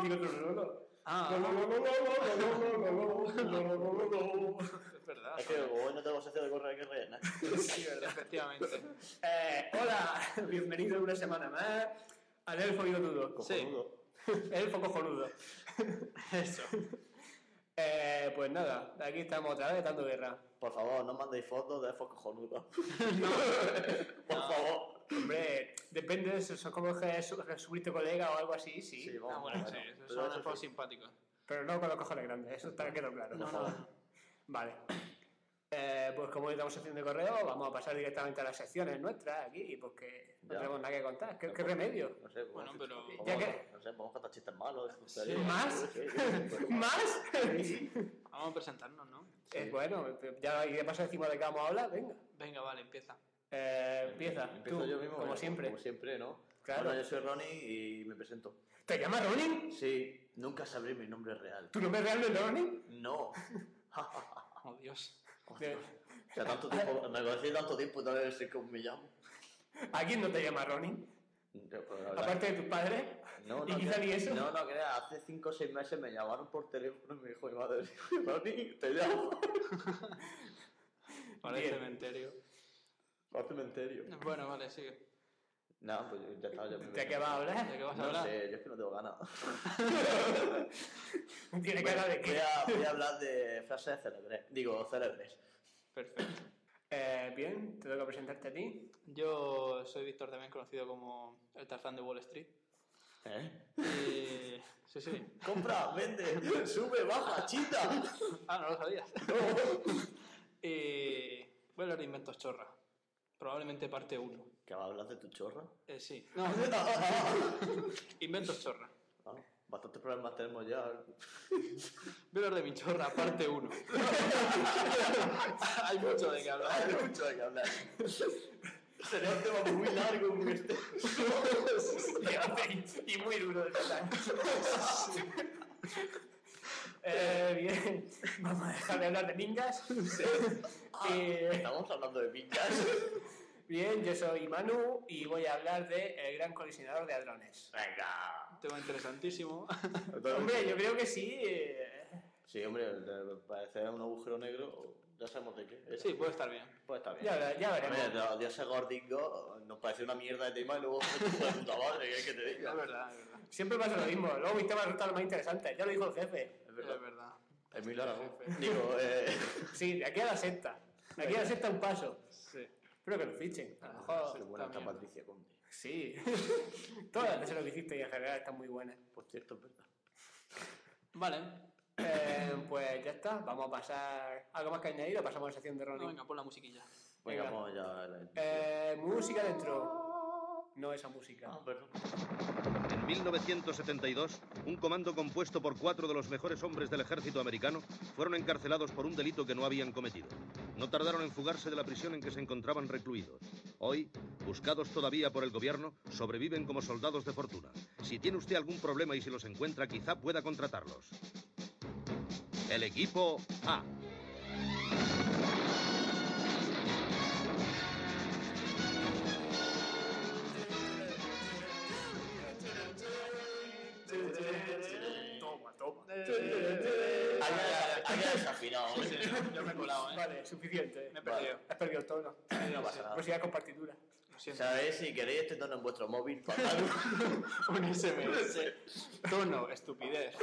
digo Lolo. Es verdad. Es que hoy no tengo sección de correr que rellena. Sí, verdad, efectivamente. Hola, bienvenido una semana más al Elfo Bigotudo. Cojonudo. Elfo cojonudo. Eso. Pues nada, aquí estamos otra vez dando guerra. Por favor, no mandéis fotos de elfos cojonudos. No. Por favor. Hombre, depende, son como que subiste colega o algo así, sí. Sí, vamos, Bueno, bueno. sí, esos Pero son eso elfos sí. simpáticos. Pero no con los cojones grandes, eso está quedó claro. No. Vale. Pues como hoy estamos sección de correo, vamos a pasar directamente a las secciones nuestras aquí, porque no Ya. tenemos nada que contar. ¿Qué remedio? No sé, Bueno, pero- Ya que- No sé, podemos contar chistes malos. ¿Más? Sí, ¿Más? Vamos a presentarnos, ¿no? Bueno, ya y de paso decimos de qué vamos a hablar, venga. Venga, vale, empieza. Empieza, Empiezo tú, yo mismo. como siempre. Como siempre, ¿no? Claro. Bueno, yo soy Ronnie y me presento. ¿Te llamas Ronin? Sí, nunca sabré mi nombre real. ¿Tu nombre real no es Ronin? No. Oh, Dios. O sea, tanto tiempo, me conocí tanto tiempo y todavía no sé cómo me llamo. ¿A quién no te llama Ronin? Yo, pues, la verdad, Aparte de tus padres. no, y quizá ni eso. No, no creas, hace 5 o 6 meses me llamaron por teléfono y me dijo mi madre, Ronnie, te llamo. Para el Bien. cementerio. Al cementerio. Bueno, vale, sigue. No, pues ya está, ya me ¿De qué vas a hablar? ¿De qué vas a No hablar? sé, yo es que no tengo ganas. Tiene cara de que. Voy a hablar de frases célebres. Digo, célebres. Perfecto. Bien, te toca presentarte a ti. Yo soy Víctor, también conocido como el Tarzán de Wall Street. ¿Eh? Y... Sí. Compra, vende, sube, baja, chita. Ah, no lo sabías. Y... voy a hablar de inventos chorra. Probablemente parte 1. ¿Qué vas a hablar de tu chorra? Sí. No, inventos chorra. Ah, bastantes problemas tenemos ya. Voy a hablar de mi chorra, parte 1. Hay mucho de qué hablar. Hay mucho de qué hablar. Sería un tema muy largo, muy extenso. Y muy duro de verdad. Bien, vamos a dejar de hablar de ninjas. Estamos hablando de pinchas. Bien, yo soy Manu y voy a hablar de El Gran Colisionador de Hadrones. Venga. Un tema interesantísimo. Hombre, yo creo que sí. Sí, hombre, parece un agujero negro, ya sabemos de qué es. Sí, puede estar bien. Pues está bien. Ya veremos. Hombre, Dios es gordingo, nos parece una mierda de tema y luego de puta madre, ¿qué es que te diga? Es verdad, es verdad. Siempre pasa lo mismo. Luego mis temas resultan los más interesantes. Ya lo dijo el jefe. Es verdad. Es verdad. Emilio Aragón. Jefe. Digo, Sí, de aquí a la sexta. De aquí a la sexta un paso. Sí. Espero que lo fichen. A lo qué mejor. buena está también. Patricia Conde. Sí. Todas las veces lo que hiciste y en general están muy buenas. Por cierto, es verdad. Vale. Pues ya está. Vamos a pasar. ¿Algo más que añadir o pasamos a la sección de No, Ronnie? venga, pon la musiquilla. Venga, Venga. vamos ya. Música dentro. No esa música. Ah, perdón. En 1972, un comando compuesto por 4 de los mejores hombres del ejército americano fueron encarcelados por un delito que no habían cometido. No tardaron en fugarse de la prisión en que se encontraban recluidos. Hoy, buscados todavía por el gobierno, sobreviven como soldados de fortuna. Si tiene usted algún problema y si los encuentra, quizá pueda contratarlos. El equipo A. Toma. Había desafinado. Sí, yo me he colado, ¿eh? Vale, suficiente. Me he perdido. Has perdido el tono. No pasa nada. Pues ya con partitura. Lo siento. ¿Sabéis? Si queréis este tono en vuestro móvil, pasad. Un SMS. Tono, estupidez.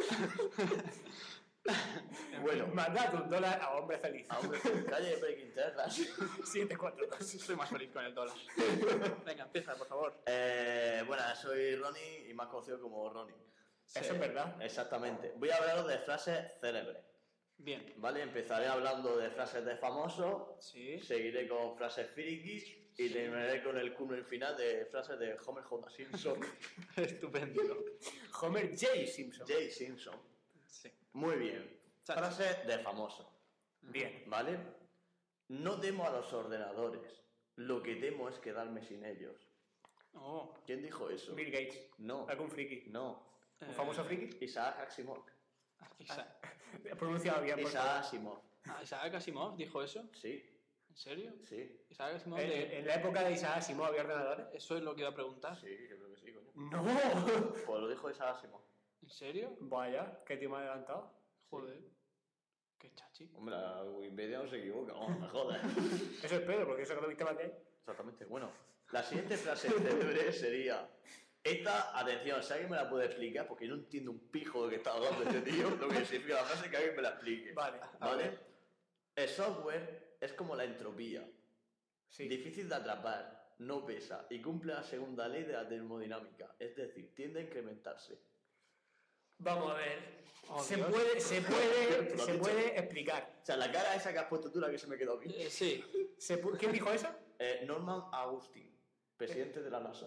Bueno, Mandad $1 a hombre feliz. a hombre, calle Breaking Terras. 742. Soy más feliz con el dólar. Venga, empieza, por favor. Bueno, soy Ronnie y más conocido como Ronnie. Eso es verdad. Exactamente. Voy a hablaros de frases célebres. Bien. ¿Vale? Empezaré hablando de frases de famosos, Sí. seguiré con frases frikis y terminaré con el cúmulo final de frases de Homer J. Simpson. Estupendo. Homer J. Simpson. J. Simpson. Sí. Muy bien. Chacho. Frases de famosos. Bien. ¿Vale? No temo a los ordenadores. Lo que temo es quedarme sin ellos. Oh. ¿Quién dijo eso? Bill Gates. No. ¿Algún friki? No. ¿Un famoso friki? Isaac Asimov. He pronunciado bien, por Isaac favor. Asimov. ¿Isaac Asimov dijo eso? Sí, ¿En serio? sí. ¿Isaac Asimov En la época de Isaac Asimov había ordenadores. Eso es lo que iba a preguntar. Sí, yo creo que sí, coño. ¡No! Pues lo dijo Isaac Asimov. ¿En serio? Vaya, qué tío me ha adelantado. Joder. Qué chachi. Hombre, la Wikipedia no se equivoca, vamos, me jodas. Eso espero, porque eso que lo viste más que hay. Exactamente. Bueno, la siguiente frase célebre sería... Esta, atención, si alguien me la puede explicar, porque yo no entiendo un pijo de lo que está hablando este tío, lo que significa la frase, que alguien me la explique. Vale. ¿Vale? El software es como la entropía. Sí. Difícil de atrapar, no pesa y cumple la segunda ley de la termodinámica, es decir, tiende a incrementarse. Vamos a ver. Oh, se Dios. puede explicar. O sea, la cara esa que has puesto tú, la que se me quedó aquí. Sí. ¿Quién dijo eso? Norman Augustin, presidente de la NASA.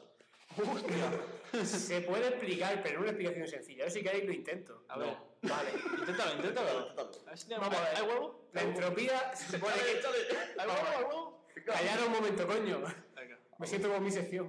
Se puede explicar, pero no una explicación sencilla. Yo si queréis lo intento. A ver. Vale. Inténtalo. A ver si Vamos a ver. ¿Hay huevo? La entropía se supone que... ¿Hay huevo? ¿Hay huevo? Callar un momento, coño. Venga. Me siento como mi sección.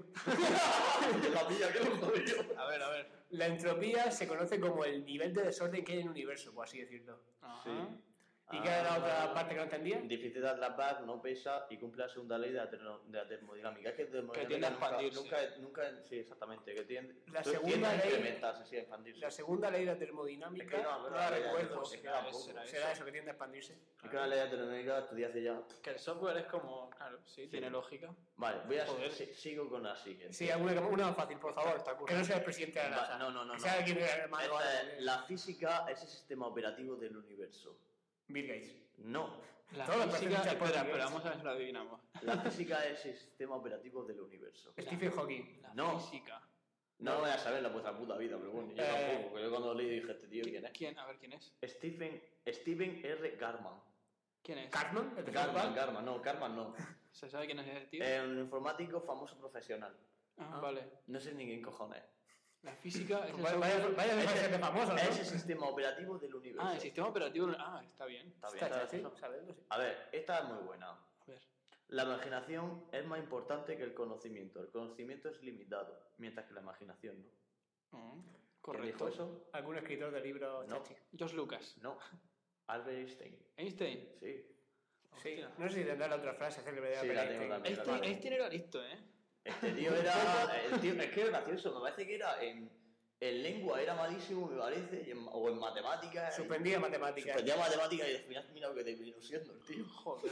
La mía, que lo jodido. A ver. La entropía se conoce como el nivel de desorden que hay en el universo, por así decirlo. Ajá. ¿Y qué era la otra parte que no entendía? Difícil de atrapar, no pesa y cumple la segunda ley de la termodinámica. Es que termodinámica tiende a expandirse. nunca, sí, exactamente. Que tiende, La tiende segunda a ley- incrementarse, sí, a expandirse. La segunda ley de la termodinámica, Es que no, no la no, recuerdo. es que tampoco. ¿Será eso que tiende a expandirse? Es que la ley de la termodinámica estudié hace ya. Que el software es como... Claro, sí, tiene lógica. Vale, Joder. sigo con la siguiente. Sí, una fácil, por favor. Que no sea el presidente de la NASA. No. Que sea alguien más La física es el sistema operativo del universo. Bill Gates. No. La Todas las física... personas Espera, japonesas. vamos a ver si lo adivinamos. La física es el sistema operativo del universo. Stephen Hawking. La No. física. No lo voy a saber la vuestra puta vida, pero bueno, yo tampoco, porque yo cuando lo leí dije, este tío, ¿quién es? ¿Quién? A ver, ¿quién es? Steven R. Garman. ¿Quién es? ¿Cartman? ¿El de fútbol? Garman no. ¿Se sabe quién es ese tío? Un informático famoso profesional. Vale. No sé ni quién cojones. La física es el Vaya software... a dejar de ser famoso, ¿no? Es el sistema operativo del universo. Ah, el sistema operativo... Ah, está bien. Está bien. Está sí, sabedlo, sí. A ver, esta es muy buena. A ver. La imaginación es más importante que el conocimiento. El conocimiento es limitado, mientras que la imaginación no. ¿Quién Correcto. dijo eso? ¿Algún escritor de libros No. chachi? George Lucas. No. Albert Einstein. Einstein. Sí. Sí. Hostia. No sé si tendrá la otra frase célebre de Sí, Albert la tengo Einstein. también. Einstein era listo, ¿eh? Este tío era... es que es gracioso. Me parece que era en lengua era malísimo, me parece, o en matemáticas. Suspendía matemáticas. Suspendía matemáticas y al final mira lo que terminó siendo el tío. Joder.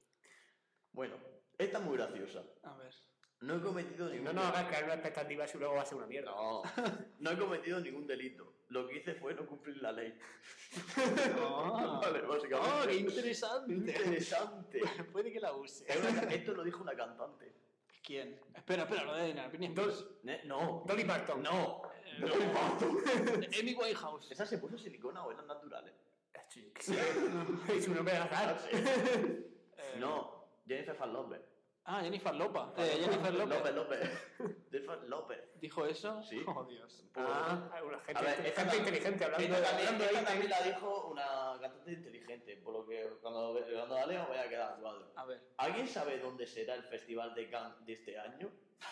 Bueno, esta es muy graciosa. A ver. No he cometido ningún No nos hagas crear una expectativa si luego va a ser una mierda. No he cometido ningún delito. Lo que hice fue no cumplir la ley. Ah, Vale, básicamente. qué interesante. Interesante. Puede que la use. Esto lo dijo una cantante. ¿Quién? Espera, no de adivinar. Britney Spears. No. Dolly Parton. No. Amy Winehouse. ¿Esa se puso silicona o eran naturales? Es un hombre de azar. No. Jennifer Fan López. Ah, Jennifer López. Jennifer López. Jennifer López. ¿Dijo eso? Sí. Oh, Dios. Una A ver, gente inteligente hablando esta también la dijo una cantante inteligente, por lo que cuando la leo voy a quedar a cuadro. A ver. ¿Alguien sabe dónde será el Festival de Cannes de este año?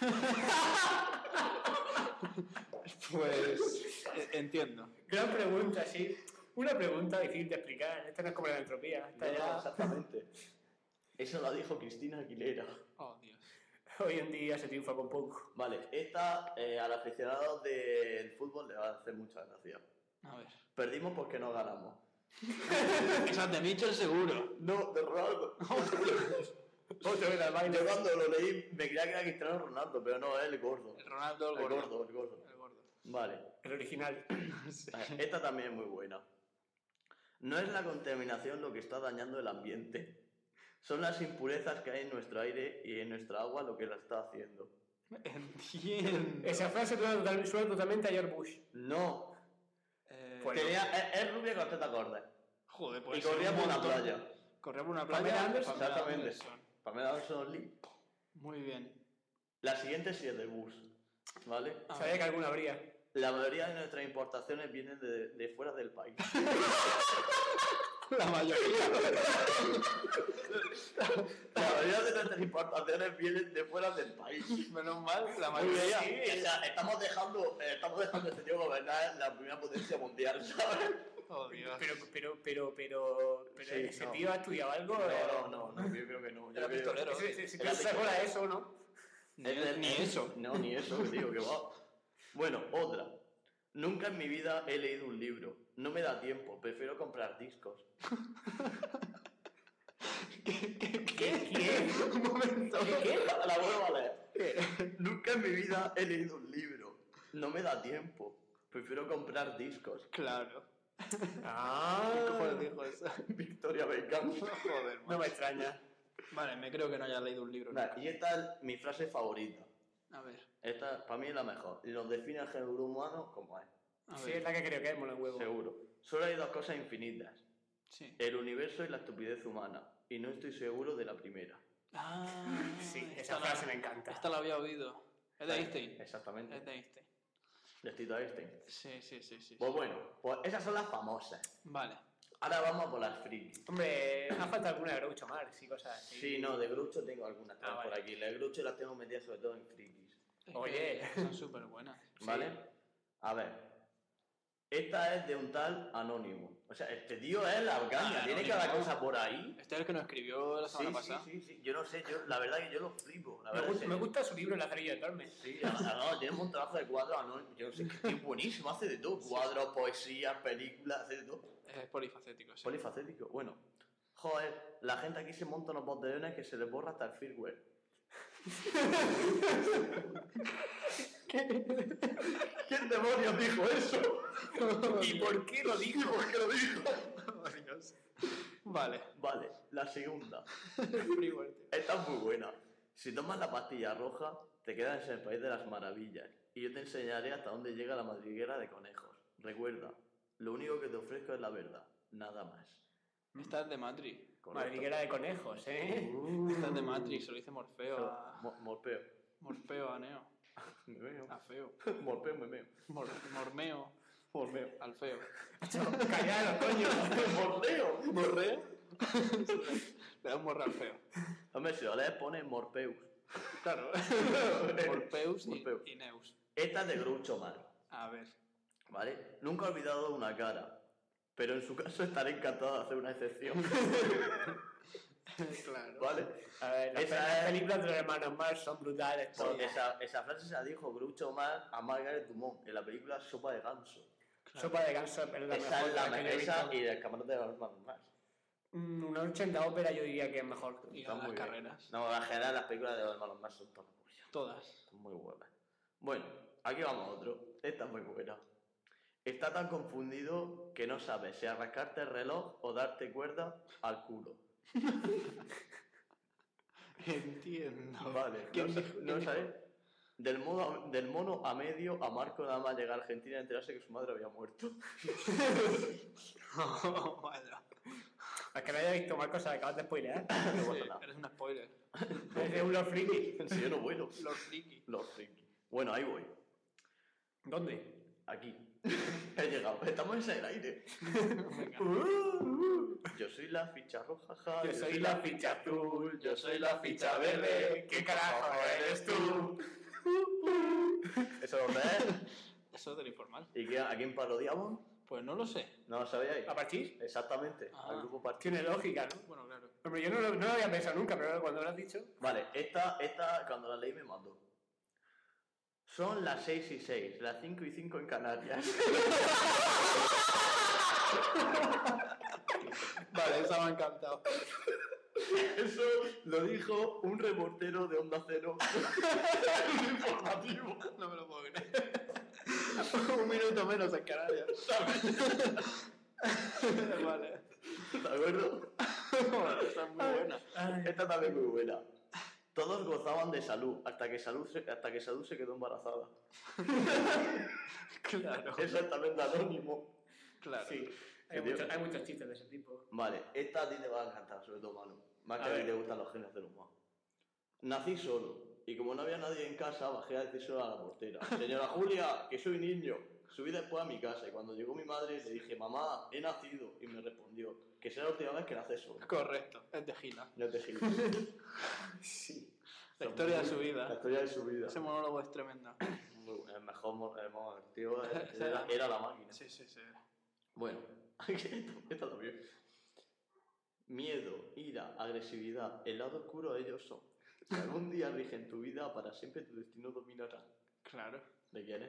Pues entiendo. Gran pregunta, sí. Una pregunta difícil de explicar. Esta no es como la entropía. Esta No, ya... exactamente. Eso lo dijo Cristina Aguilera. Oh, Dios. Hoy en día se triunfa con poco. Vale, esta a los aficionados del fútbol le va a hacer mucha gracia. A ver. Perdimos porque no ganamos. Esa de Mitchell seguro. No, de Ronaldo. Otra vez al baile. Yo cuando lo leí me creía que era Cristiano Ronaldo, pero no, es el gordo. El Ronaldo, el El gordo. gordo, el gordo. El gordo. Vale. El original. Esta también es muy buena. No es la contaminación lo que está dañando el ambiente. Son las impurezas que hay en nuestro aire y en nuestra agua lo que la está haciendo. Entiendo. Esa frase suena totalmente a George Bush. No. Pues Es rubia con teta corta. Joder, Y pues. corría por una playa. Corría por una Pamela playa. Anderson. Exactamente. Anderson. Pamela Anderson Lee. Muy bien. La siguiente sí es de bus. ¿Vale? Ah. Sabía que alguna habría. La mayoría de nuestras importaciones vienen de fuera del país. La mayoría. La mayoría de nuestras importaciones vienen de fuera del país. Menos mal, la Muy bien, mayoría. sí, o sea, estamos dejando a este tío gobernar la primera potencia mundial, ¿sabes? Oh, Dios. Pero Sí, ese no. tío ha estudiado algo. No, yo creo que no. Yo Era creo- pistolero. Si tú se acuerda de eso, ¿no? Ni eso. No, ni eso, tío, que va. Bueno, otra. Nunca en mi vida he leído un libro. No me da tiempo, prefiero comprar discos. ¿Qué? Un momento. ¿Qué? La vuelvo a leer. Nunca en mi vida he leído un libro. No me da tiempo, prefiero comprar discos. Claro. Ah, ¿Qué cojones dijo eso? Victoria Beckham. Joder, no me extraña. Vale, me creo que no haya leído un libro. Nada, y esta es mi frase favorita. A ver. Esta para mí es la mejor. Y nos define al género humano como es. A Sí, ver. es la que creo que es, mola huevo. Seguro. Solo hay dos cosas infinitas. Sí. El universo y la estupidez humana. Y no estoy seguro de la primera. Ah, Sí, esta esa frase me encanta. Esta la había oído. Es de Einstein. Exactamente. Es de Einstein. De Tito Einstein. Sí. Pues bueno, pues esas son las famosas. Vale. Ahora vamos a por las frikis. Hombre, ha falta alguna de Groucho Marx y cosas así. Sí, no, de Groucho tengo algunas Ah, por vale. aquí. Las de Groucho las tengo metidas sobre todo en frikis. Es Oye. que son súper buenas. ¿Vale? A ver. Esta es de un tal Anónimo. O sea, este tío es la caña. Tiene Anónimo. cada cosa por ahí. Este es el que nos escribió la semana pasada. Sí. Yo no sé, la verdad que yo lo flipo. La Me, verdad me gusta su libro, El Lazarillo de Tormes. Sí, no, tiene un montonazo de cuadros anónimos. Yo no sé, que es buenísimo, hace de todo. Cuadros, poesías, películas, hace de todo. Es polifacético, sí. Polifacético. Bueno, joder, la gente aquí se monta unos botellones que se les borra hasta el firmware. ¿Quién demonios dijo eso? ¿Y por qué lo dijo? ¿Por qué lo dijo? Vale. Vale, la segunda. Freeware, tío. Esta es muy buena. Si tomas la pastilla roja, te quedas en el país de las maravillas. Y yo te enseñaré hasta dónde llega la madriguera de conejos. Recuerda, lo único que te ofrezco es la verdad. Nada más. Esta es de Matrix. Correcto. Madriguera de conejos, ¿eh? Esta es de Matrix, se lo dice Morfeo a... Morpeo. Morfeo a Neo. Me veo. A Feo. Morpeo, me veo. Mormeo. Mormeo. Al Feo. Callado, coño. Morreo. ¿Morreo? Le da un morre al Feo. Hombre, si lo lees pone Morpeus. Claro. Morpeus Morpeo. y Neus. Esta es de Groucho Marx, A ver. ¿vale? Nunca he olvidado una cara, pero en su caso estaré encantado de hacer una excepción. Claro. ¿Vale? A ver, Esa las es- películas de los hermanos Marx son brutales. Pues todas. esa frase se la dijo Groucho Marx a Margaret Dumont en la película Sopa de Ganso. Sopa de ganso es la Esa mejor es la que yo he esa visto. y el camarote de los hermanos Marx. Una noche en la ópera yo diría que es mejor. Y Están las muy bien. carreras. No, en general las películas de los hermanos Marx son todas buenas. Todas. Son muy buenas. Bueno, aquí vamos a otro. Esta es muy buena. Está tan confundido que no sabe si arrancarte el reloj o darte cuerda al culo. Entiendo. Vale, ¿Quién no, dijo- no quién sabes. Del mono a medio, a Marco nada más llegar a Argentina y enterarse que su madre había muerto. dijo? Vaya. Para que no haya visto Marcos, acabas de spoilear. No pasa Sí, nada. eres un spoiler. Es de un Lord Friki. En serio, bueno. Los friki. Los friki. Bueno, ahí voy. ¿Dónde? Aquí. He llegado. Estamos en el aire. Venga. Yo soy la ficha roja, ja, Yo soy la ficha azul, yo soy la ficha verde. ¿Qué carajo eres tú? ¿Eso dónde es? Eso es del informal. ¿Y a quién parodiamos? Pues no lo sé. ¿No lo sabíais? ¿A partir? Exactamente, Ah. al grupo Parchís. Tiene lógica, ¿no? Bueno, claro. Hombre, yo no lo había pensado nunca, pero ahora cuando lo has dicho. Vale, esta cuando la leí me mandó. Son las 6:06, las 5:05 en Canarias. Vale, esa me ha encantado. Eso lo dijo un reportero de Onda Cero. Un informativo. No me lo puedo creer. Un minuto menos en Canarias. Vale. ¿De acuerdo? Esta es muy buena. Esta también es muy buena. Todos gozaban de salud hasta que Salud se quedó embarazada. Claro. Exactamente anónimo. Claro. Sí, hay muchos chistes de ese tipo. Vale, esta a ti te va a encantar, sobre todo Manu. Más que A a ti ver. te gustan los genios del humor. Nací solo, y como no había nadie en casa, bajé a decir solo a la portera. Señora Julia, que soy niño. Subí después a mi casa, y cuando llegó mi madre le dije, mamá, he nacido. Y me respondió, que será la última vez que naces solo. Correcto. Es de Gila. No te giles. Sí. La historia de su La vida. historia de su vida. Ese monólogo es tremenda. El mejor, el tío era la máquina. Sí, sí, sí. Bueno, esta también. Miedo, ira, agresividad, el lado oscuro ellos son. Si algún día rigen tu vida, para siempre tu destino dominará. Claro. ¿De quién es?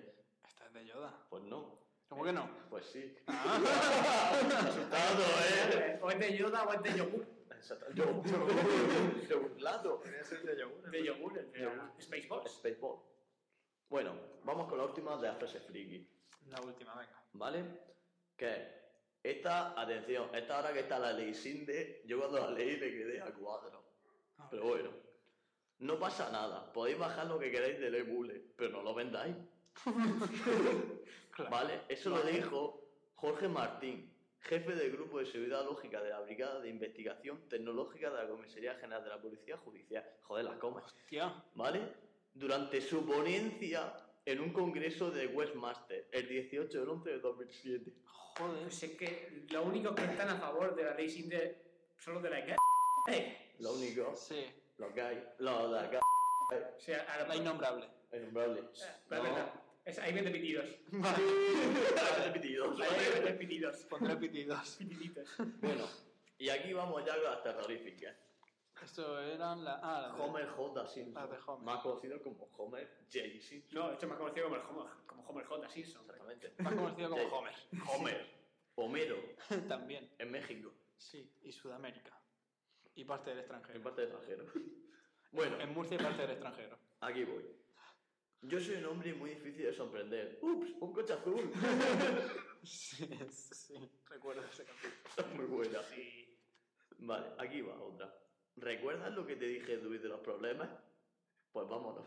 Esta es de Yoda. Pues no. ¿Cómo que no? Pues sí. Ah. Asustado, ¿eh? O es de Yoda o es de yogur. Exacto. Yo burlado. Debería ser de yogur. De yogur, el de Yogur. Spaceballs. Spaceball. Bueno, vamos con la última de la frase friki. La última, venga. ¿Vale? Que esta, atención, esta hora que está la ley Sinde, yo cuando la leí me quedé a cuadro. Pero bueno, no pasa nada. Podéis bajar lo que queráis del emule, pero no lo vendáis. Claro. ¿Vale? Eso lo dijo Jorge Martín, jefe del Grupo de Seguridad Lógica de la Brigada de Investigación Tecnológica de la Comisaría General de la Policía Judicial. Joder, las comas. Hostia. ¿Vale? Durante su ponencia en un congreso de Westmaster, el 18 del 11 de 2007. Joder. Pues es que lo único que están a favor de la ley Sinde son los de la ICA. Lo único, Sí. lo que hay, lo de acá, O sea, ahora La innombrable. innombrable. la verdad. Ahí vende pitidos. Repetidos. Ahí vende pitidos. Pondré pitidos. Pitiditos. Bueno, y aquí vamos ya con las terroríficas. Esto eran la... Ah, la de... Homer J. Simpson, Las de Homer. más conocido como Homer J. Simpson. No, esto es más conocido como Homer J. Simpson. Exactamente. Más conocido como Sí. Homer. Homer. Homero, También. en México, Sí. Y Sudamérica. Y parte del en extranjero. parte de extranjero. Bueno, En Murcia y parte del extranjero. aquí voy. Yo soy un hombre muy difícil de sorprender. ¡Ups! ¡Un coche azul! Sí, sí. Recuerdo ese capítulo. Está muy buena. Sí. Vale, aquí va otra. ¿Recuerdas lo que te dije de huir de los problemas? Pues vámonos.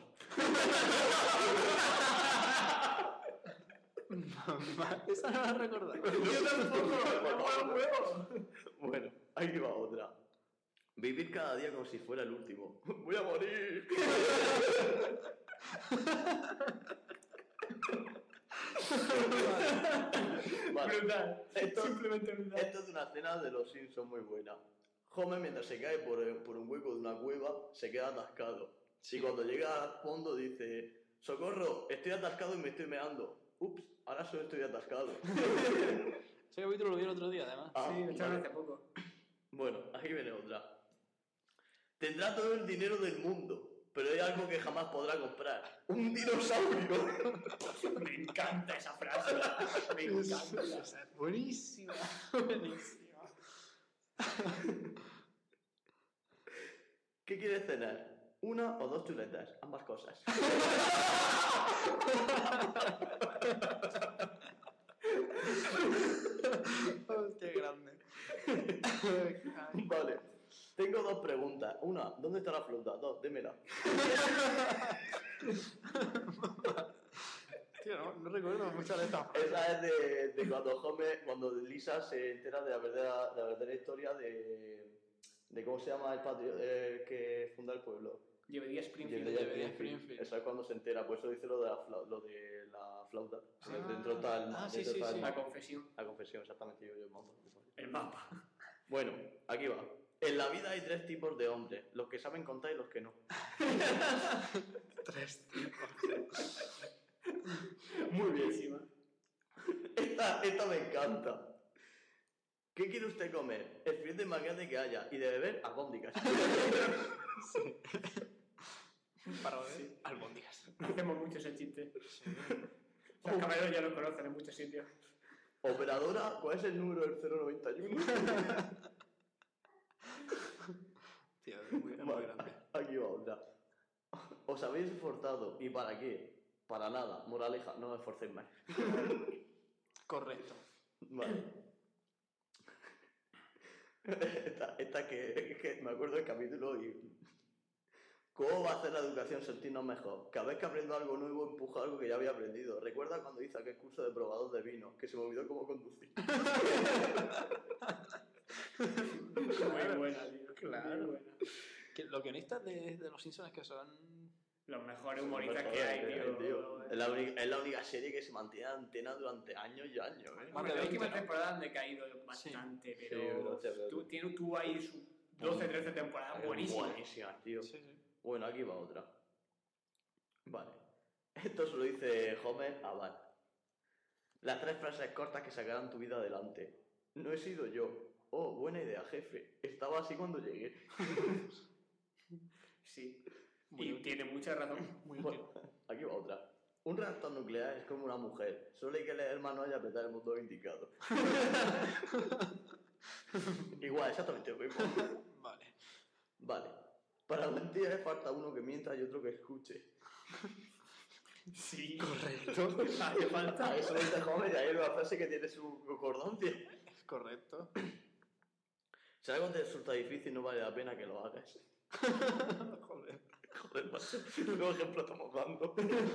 Esa no la recordaba. Yo tampoco, me mola un huevo. Bueno, aquí va otra. Vivir cada día como si fuera el último. ¡Voy a morir! Vale. Brutal. Esto- Simplemente brutal. Esto es de una escena de los Simpsons muy buena. Homer, mientras se cae por un hueco de una cueva, se queda atascado. Y cuando llega al fondo dice: ¡Socorro! Estoy atascado y me estoy meando. Ups, ahora solo estoy atascado. Ese capítulo lo vi el otro día, además. Ah, Sí, lo echaron vale. hace poco. Bueno, aquí viene otra. Tendrá todo el dinero del mundo, pero hay algo que jamás podrá comprar. ¡Un dinosaurio! Me encanta esa frase. Me encanta. Buenísima. Buenísima. ¿Qué quieres cenar? ¿Una o dos chuletas? Ambas cosas. Hostia, grande. Vale. Tengo dos preguntas. Una, ¿dónde está la fruta? Dos, démela. Tío, no recuerdo muchas de estas. Esa es de cuando Lisa se entera de la verdadera historia de cómo se llama el que funda el pueblo. Llevaría Springfield. Llevaría Springfield. Esa es cuando se entera, por eso dice lo de la flauta. Dentro está el Ah, sí, dentro sí, está el sí. La mapa. confesión. La confesión, exactamente. Yo el mapa. El mapa. Bueno, aquí va. En la vida hay tres tipos de hombres: los que saben contar y los que no. Tres tipos. Muy bien. Buenísima. Esta me encanta. ¿Qué quiere usted comer? El filete más grande que haya. Y de beber, albóndigas. Para ver, albóndigas. Hacemos mucho ese chiste. Los camareros ya lo conocen en muchos sitios. Operadora, ¿cuál es el número del 091? Tío, es muy Vale, grande. aquí va otra. ¿Os habéis esforzado? ¿Y para qué? Para nada. Moraleja, no os esforcéis más. Correcto. Vale. Esta que me acuerdo del capítulo y... ¿Cómo va a hacer la educación sentirnos mejor? Cada vez que aprendo algo nuevo, empujo algo que ya había aprendido. Recuerda cuando hice aquel curso de probador de vino, que se me olvidó cómo conducir. Muy buena, tío. Claro. Muy buena. Que los guionistas de Los Simpsons que son... Los mejores humoristas que hay, tío. Es la única serie que se mantiene en antena durante años y años, ¿eh? Hombre, la 20, última ¿no? temporada han decaído bastante, Sí, pero pero tú ahí sus 12, 13 temporadas buenísimas. Buenísimas, tío. Sí, sí. Bueno, aquí va otra. Vale. Esto se lo dice Homer a Bart. Las tres frases cortas que sacarán tu vida adelante. No he sido yo. Oh, buena idea, jefe. Estaba así cuando llegué. Sí. Muy Y útil. tiene mucha razón. Muy Bueno, útil. aquí va otra. Un reactor nuclear es como una mujer. Solo hay que leer el manual y apretar el botón indicado. Igual, exactamente lo mismo. Vale. Vale. Para mentir falta uno que mienta y otro que escuche. Sí. Correcto. Hace falta. Eso es de Homer y hay una frase que tiene su concordancia. Es correcto. Si algo te resulta difícil, no vale la pena que lo hagas. Joder. Joder, macho. ¿Qué ejemplo estamos dando?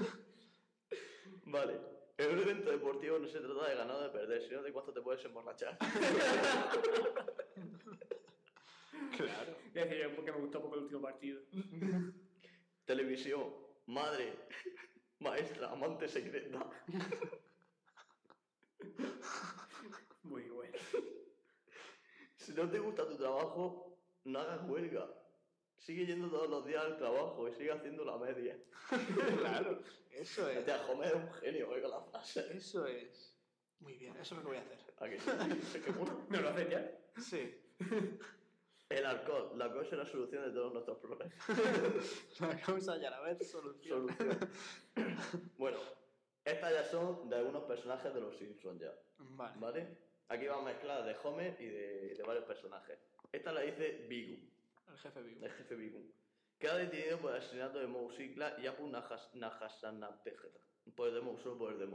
Vale. En un evento deportivo no se trata de ganar o de perder, sino de cuánto te puedes emborrachar. Claro. Voy a decir, porque me gustó poco el último partido. Televisión. Madre. Maestra. Amante secreta. Muy bueno. Si no te gusta tu trabajo, no hagas huelga. Sigue yendo todos los días al trabajo y sigue haciendo la media. Claro. Eso es. Hostia, Homer es un genio, con la frase. Eso es. Muy bien, eso es lo que voy a hacer. ¿A que sí? Es que bueno. ¿Me lo hacen ya? Sí. El alcohol. La alcohol es la solución de todos nuestros problemas. La causa y a la vez solución. Solución. Bueno, estas ya son de algunos personajes de los Simpsons ya. Vale. ¿Vale? Aquí va mezclada de Homer y de varios personajes. Esta la dice Bigu, El jefe vivo. el jefe Bigu. Queda detenido por el asesinato de Moe Sigla y Apu Nahasanapejeta. Poder de Moe, solo poder de Moe.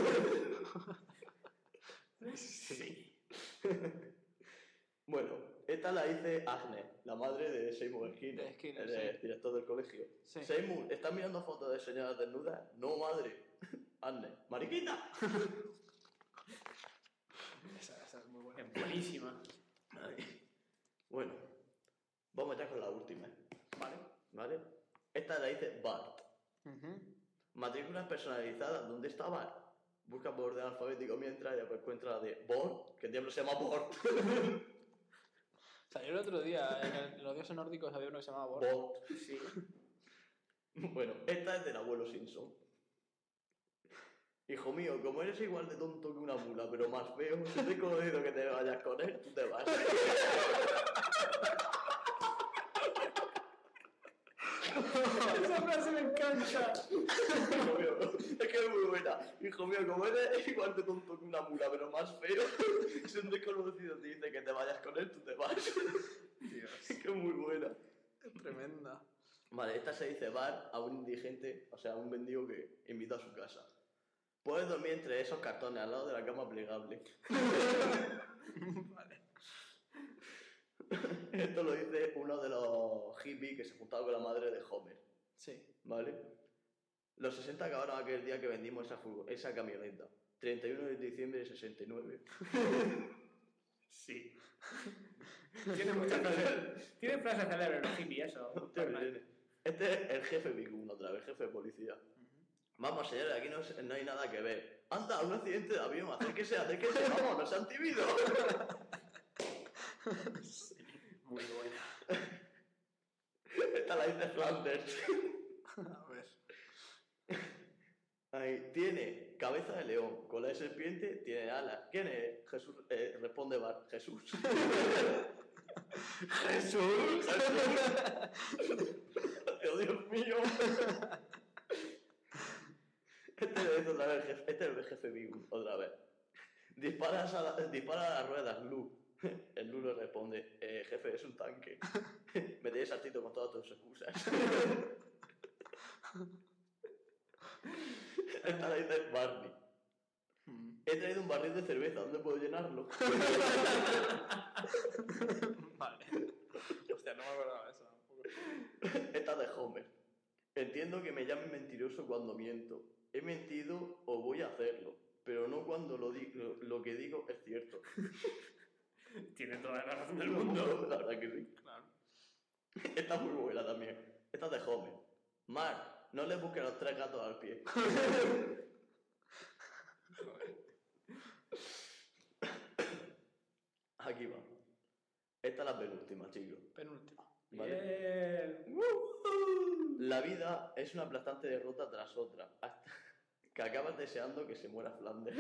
Sí. Bueno, esta la dice Agnes, la madre de Seymour Skinner, De Skinner, el sí. director del colegio. Sí. Seymour, ¿estás mirando fotos de señoras desnudas? No, madre. Agnes, mariquita. Esa es muy buena. Es buenísima. Ay. Bueno, vamos ya con la última. Vale. ¿Vale? Esta la dice Bart. Ujú. Matrículas personalizadas, ¿dónde está Bart? Busca por orden alfabético mientras y después encuentra la de Bort, que el diablo se llama Bort. Salió el otro día, en los dioses nórdicos había uno que se llamaba Bor. Bort. Sí. Bueno, esta es del abuelo Simpson. Hijo mío, como eres igual de tonto que una mula, pero más feo, si te he conocido que te vayas con él, tú te vas. Esa frase me encanta. Hijo mío, es que es muy buena. Hijo mío, como eres igual de tonto que una mula, pero más feo, si un desconocido te dice que te vayas con él, tú te vas. Dios. Es que es muy buena. Tremenda. Vale, esta se dice bar a un indigente, o sea, a un mendigo que invita a su casa. Puedes dormir entre esos cartones al lado de la cama plegable. Vale. Esto lo dice uno de los hippies que se juntaba con la madre de Homer, Sí. ¿vale? Los 60 acabaron aquel día que vendimos esa camioneta. 31 de diciembre de 69. Sí. Tiene muchas frases. Tiene frases célebres, los hippies, eso. Hostia, que tiene. Este es el jefe Big Uno otra vez, jefe de policía. Vamos, señores, aquí no hay nada que ver. ¡Anda, un accidente de avión! ¡Acérquese, acérquese! ¡Vamos, no se han timido! Muy buena. Esta la dice Flanders. A ver. Ahí, tiene cabeza de león, cola de serpiente, tiene alas. ¿Quién es? Jesús, responde Bart. Jesús. ¡Jesús! ¡Oh, Dios mío! Este es otra vez, este es el jefe Big otra vez. Dispara a las ruedas, Lu. El Lu le responde, jefe, es un tanque. Me tienes saltito con todas tus excusas. Esta la dice Barney. He traído un barril de cerveza, ¿dónde puedo llenarlo? Vale. Hostia, no me acordaba de eso tampoco. Esta de Homer. Entiendo que me llamen mentiroso cuando miento. He mentido o voy a hacerlo, pero no cuando lo que digo es cierto. Tiene toda la razón del mundo. La verdad que sí. Claro. Esta es muy buena también. Esta es de Homer. Mark, no le busques los 3 gatos al pie. Joder. Aquí va. Esta es la penúltima, chicos. Penúltima. ¿Vale? Bien. La vida es una aplastante derrota tras otra, hasta que acabas deseando que se muera Flanders.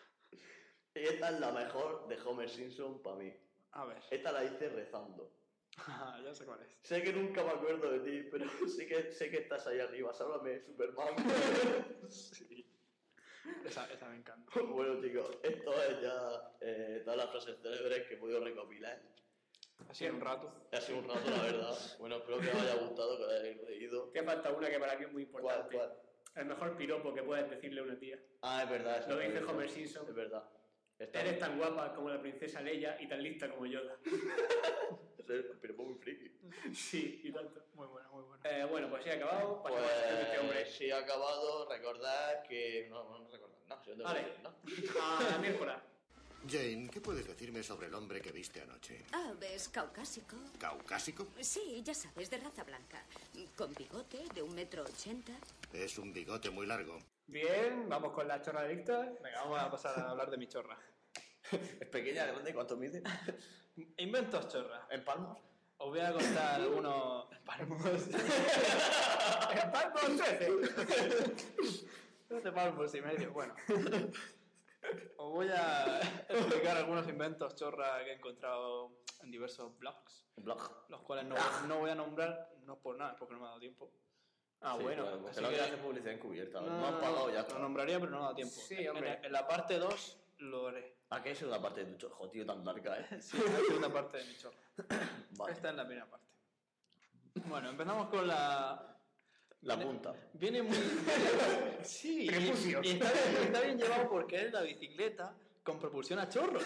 Y esta es la mejor de Homer Simpson para mí. A ver. Esta la hice rezando. Ya sé cuál es. Sé que nunca me acuerdo de ti, pero sé que estás ahí arriba. Sálvame, Superman. Sí. Esa me encanta. Bueno, chicos, esto es ya todas las frases célebres que he podido recopilar. Ha sido un rato. Ha sido un rato, la verdad. Bueno, espero que os haya gustado, que os hayáis reído. Que falta una que para mí es muy importante. ¿Cuál? El mejor piropo que puedes decirle a una tía. Ah, es verdad. Lo es dice verdad. Homer Simpson. Es verdad. Eres tan guapa como la princesa Leia y tan lista como Yoda. Pero muy friki. Sí, y tanto. Muy buena, muy buena. Bueno, pues sí, acabado. Pasamos a este hombre. Pues sí, ha acabado. Recordad que... No recordad. No, si no tengo Vale. que decir, ¿no? A la miércoles. Jane, ¿qué puedes decirme sobre el hombre que viste anoche? Ah, ¿ves? Caucásico. ¿Caucásico? Sí, ya sabes, de raza blanca. Con bigote, de 1,80 m. Es un bigote muy largo. Bien, vamos con la chorra de Víctor. Venga, vamos a pasar a hablar de mi chorra. Es pequeña, grande, ¿cuánto mide? Inventos chorra. ¿En palmos? Os voy a contar algunos palmos. El palmo 13. 13 palmos y medio. Bueno. Os voy a explicar algunos inventos chorra que he encontrado en diversos blogs, Blog. los cuales no voy a nombrar, no por nada, porque no me ha dado tiempo. Ah, Sí, bueno. claro, porque así lo que que- hace publicidad encubierta. No han pagado ya. Lo nombraría, pero no me ha dado tiempo. Sí, hombre. En la parte 2 lo haré. ¿A qué es una parte de tu chojo, tío, tan larga, eh? Sí, la segunda parte de mi chorra. Vale. Esta es la primera parte. Bueno, empezamos con la... La punta. Viene muy... Sí, Prepucios. y está bien llevado porque es la bicicleta con propulsión a chorro.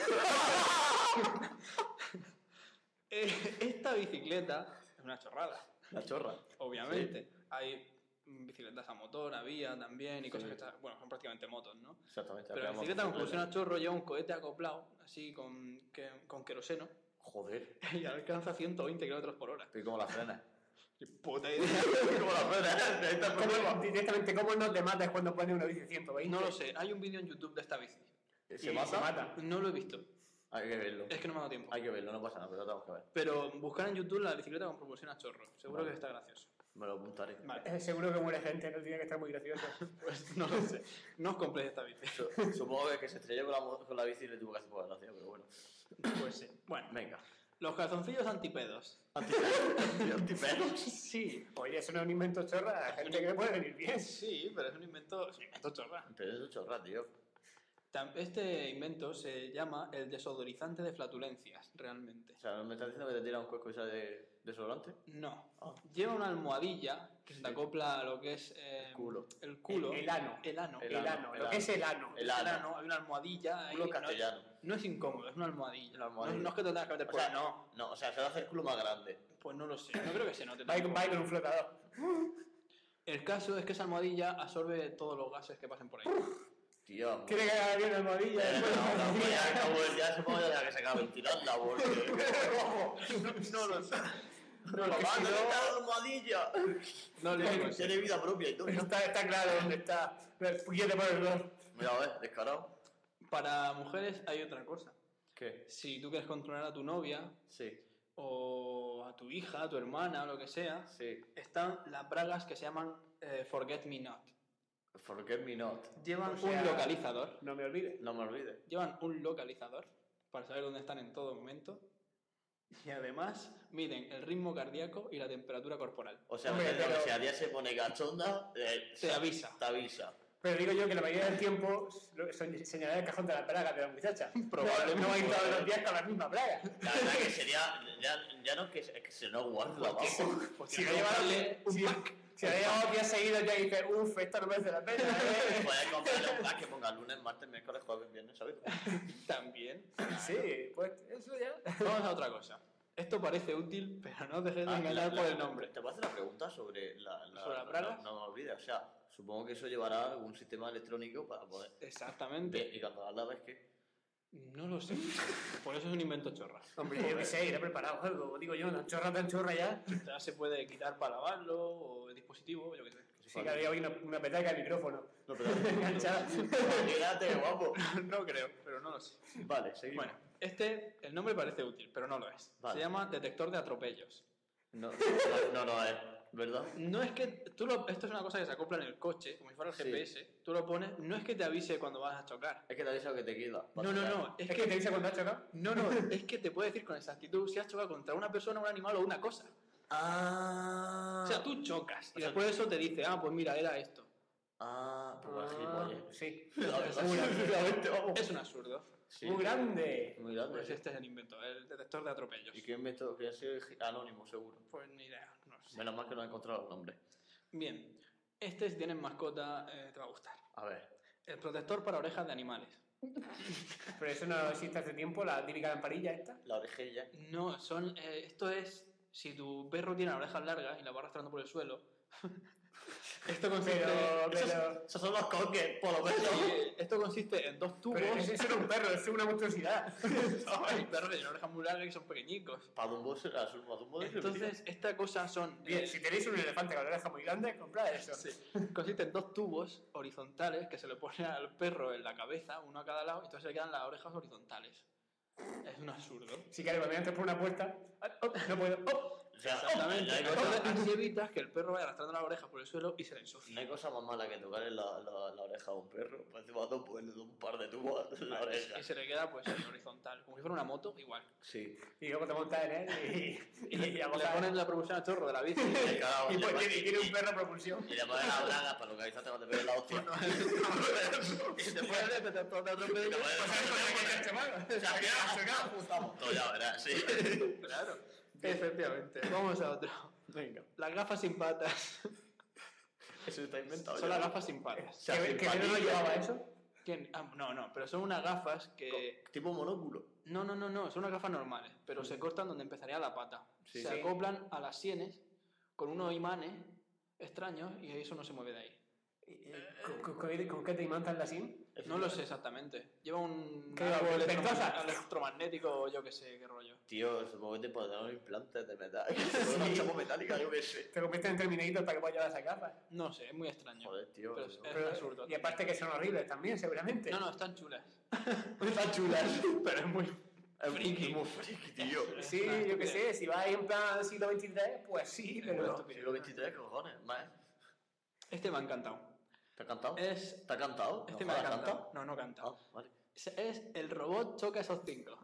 Esta bicicleta es una chorrada, La chorra. obviamente. Hay bicicletas a motor, a vía también y cosas que están... Bueno, son prácticamente motos, ¿no? Exactamente. Pero la bicicleta con propulsión a chorro lleva un cohete acoplado, así con queroseno, Joder. y alcanza 120 km por hora. ¿Y cómo la frenas? Qué puta idea. ¿Cómo la frenas? Ahí está el problema. Directamente, ¿cómo no te matas cuando pones una bici 120? No lo sé, hay un vídeo en YouTube de esta bici. ¿Se Y mata? se mata. No lo he visto, Hay que verlo. es que no me ha dado tiempo. Hay que verlo, no pasa nada, pero lo tenemos que ver. Pero buscar en YouTube la bicicleta con propulsión a chorro, seguro que está gracioso. Me lo apuntaré. Vale, Seguro que muere gente, no tiene que estar muy gracioso. pues no lo sé. No os compréis esta bici. Supongo que se estrelló con la bici y le tuvo que hacer poca gracia, pero bueno. Pues sí. Bueno, Venga. los calzoncillos antipedos. ¿Antipedos? Sí. Oye, eso no es un invento chorra, la gente que le puede venir bien. Sí, pero es un invento chorra. Pero es un chorra, tío. Este invento se llama el desodorizante de flatulencias, realmente. O sea, ¿me estás diciendo que te tira un cuesco esa de desodorante? No. Ah. Lleva una almohadilla que se te acopla a lo que es culo. el culo. El ano. El ano. El El ano, ano, el lo ano. que es el ano. El ano. Hay una almohadilla ahí. Culo no es- castellano. No es incómodo, es una almohadilla. Una almohadilla. No es que te tengas que meter O por sea, ahí, no. No, o sea, se va a hacer el culo más grande. Pues no lo sé, no creo que se note. Va tampoco. con un flotador. El caso es que esa almohadilla absorbe todos los gases que pasen por ahí. Tío. Quiere que haga bien la almohadilla. Ya supongo ya que se acaba ventilando, porque... No lo sé. ¡No lo van a quitar la almohadilla! No le digo eso. Tiene vida propia y todo. Está claro dónde está. Puñete por el dos. Mira, a ver, descarado. Para mujeres hay otra cosa. ¿Qué? Si tú quieres controlar a tu novia Sí, o a tu hija, a tu hermana o lo que sea, sí. están las bragas que se llaman Forget Me Not. Forget me not. Llevan O sea- un localizador. No me olvides. No me olvides. Llevan un localizador para saber dónde están en todo momento. Y además miden el ritmo cardíaco y la temperatura corporal. O sea, Hombre, me pero- si a día se pone cachonda, Te avisa. Te avisa. Pero digo yo que la mayoría del tiempo señalará el cajón de las bragas de la muchacha. Probablemente. No va a ir todos los días con la misma braga. La verdad que sería. Ya no es que se nos guarda abajo. Pues Si tienes la que llevas comprarle un si, pack. si la llevamos días seguidos ya dices, uff, esto no merece la pena, Puedes comprarle un pack que ponga lunes, martes, miércoles, jueves, viernes, ¿sabes? También. Sí, pues eso ya. Vamos a otra cosa. Esto parece útil, pero no os dejéis de Ah, engañar por el nombre. Te voy a hacer una pregunta sobre ¿Sobre las bragas? No me olvides, o sea, supongo que eso llevará algún sistema electrónico para poder. Exactamente. Y cuando la ves que. No lo sé. Por eso es un invento chorra. Hombre, yo qué sé, iré preparado algo. Digo yo, tan chorra ya. Ya se puede quitar para lavarlo o el dispositivo, yo qué sé. Sí, que había hoy una petaca de micrófono. No, pero. Enganchada. Imagínate, guapo. No creo, pero no lo sé. Vale, seguimos. Bueno, el nombre parece útil, pero no lo es. Vale. Se llama detector de atropellos. No es. ¿Verdad? No es que esto es una cosa que se acopla en el coche, como si fuera el Sí. GPS. Tú lo pones, no es que te avise cuando vas a chocar. Es que te avisa que te queda. No, Es que te dice cuando has chocado. No, es que te puede decir con exactitud si has chocado contra una persona, un animal o una cosa. Ah. O sea, tú chocas y O sea, después de eso te dice, pues mira, era esto. Pues gilipollas. Sí. La verdad, sinceramente, vamos. Es un absurdo. Sí. Muy grande. Muy grande. Pues sí. este es el invento, el detector de atropellos. ¿Y quién inventó? Que ha sido anónimo, seguro. Pues ni idea, no sé. Menos mal que no he encontrado el nombre. Bien, este si tienes mascota te va a gustar. A ver. El protector para orejas de animales. Pero eso no existe hace tiempo, la típica lamparilla esta. La orejilla. No, esto es si tu perro tiene las orejas largas y la va arrastrando por el suelo. Esto consiste... Esos son los coques, por lo menos. Esto consiste en dos tubos. Pero eso no es un perro, eso es una monstruosidad. Hay perros que tienen orejas muy largas y son pequeñicos. Para Dumbo será su Dumbo. Entonces, esta cosa son... Bien, si tenéis un elefante con la oreja muy grande, comprad eso. Sí. Consiste en dos tubos horizontales que se le pone al perro en la cabeza, uno a cada lado, y entonces le quedan las orejas horizontales. Es un absurdo. Si quieres, cuando entras por una puerta, no puedo. O sea, Exactamente. no hay Entonces, cosa- así evitas que el perro vaya arrastrando las orejas por el suelo y se le ensucie. no hay cosa más mala que tocarle la oreja a un perro. Pues encima tú pones un par de tubos en la oreja. Y se le queda pues en horizontal. Como si fuera una moto, igual. Sí. Y luego te montas en él y Le a gozar. pones la propulsión al chorro de la bici. Y pues tiene un perro a propulsión. Y le pones la braga para localizarte cuando te pegues la hostia. Y te pones el detector de atropello. Todo ya verás, sí. Claro. Efectivamente. Vamos a otro. Venga. Las gafas sin patas. Eso está inventado. Son ya. las gafas sin patas. O sea, ¿Que no llevaba eso? ¿Quién? No, pero son unas gafas que... Tipo monóculo. No, son unas gafas normales, pero se cortan donde empezaría la pata. Sí. Se Sí. acoplan a las sienes con unos imanes extraños y eso no se mueve de ahí. ¿Con qué te imantan la SIM? No lo sé exactamente. Lleva un ¿Qué? algo ¿Ventosa? electromagnético o yo que sé qué rollo. Tío, supongo que te pueden dar unos implantes de metal. Una chapa metálica, yo qué sé. Te conviertes en Terminator para que puedas llevar esa capa. No sé, es muy extraño. Joder, tío. Pero eso. es absurdo. Y aparte que son horribles también, seguramente. No, están chulas. Están chulas. Pero es muy... Es friki. muy friki, tío. Sí, Nah, yo qué bien. sé, si vas ahí en plan siglo XXIII, pues sí, pero... Siglo XXIII, cojones. Más. Este me ha encantado. ¿Te ha cantado? Es... ¿Te ha cantado? Este ¿No me ha jodas, encantado. No canta. Ah, vale. Es el robot choca esos 5.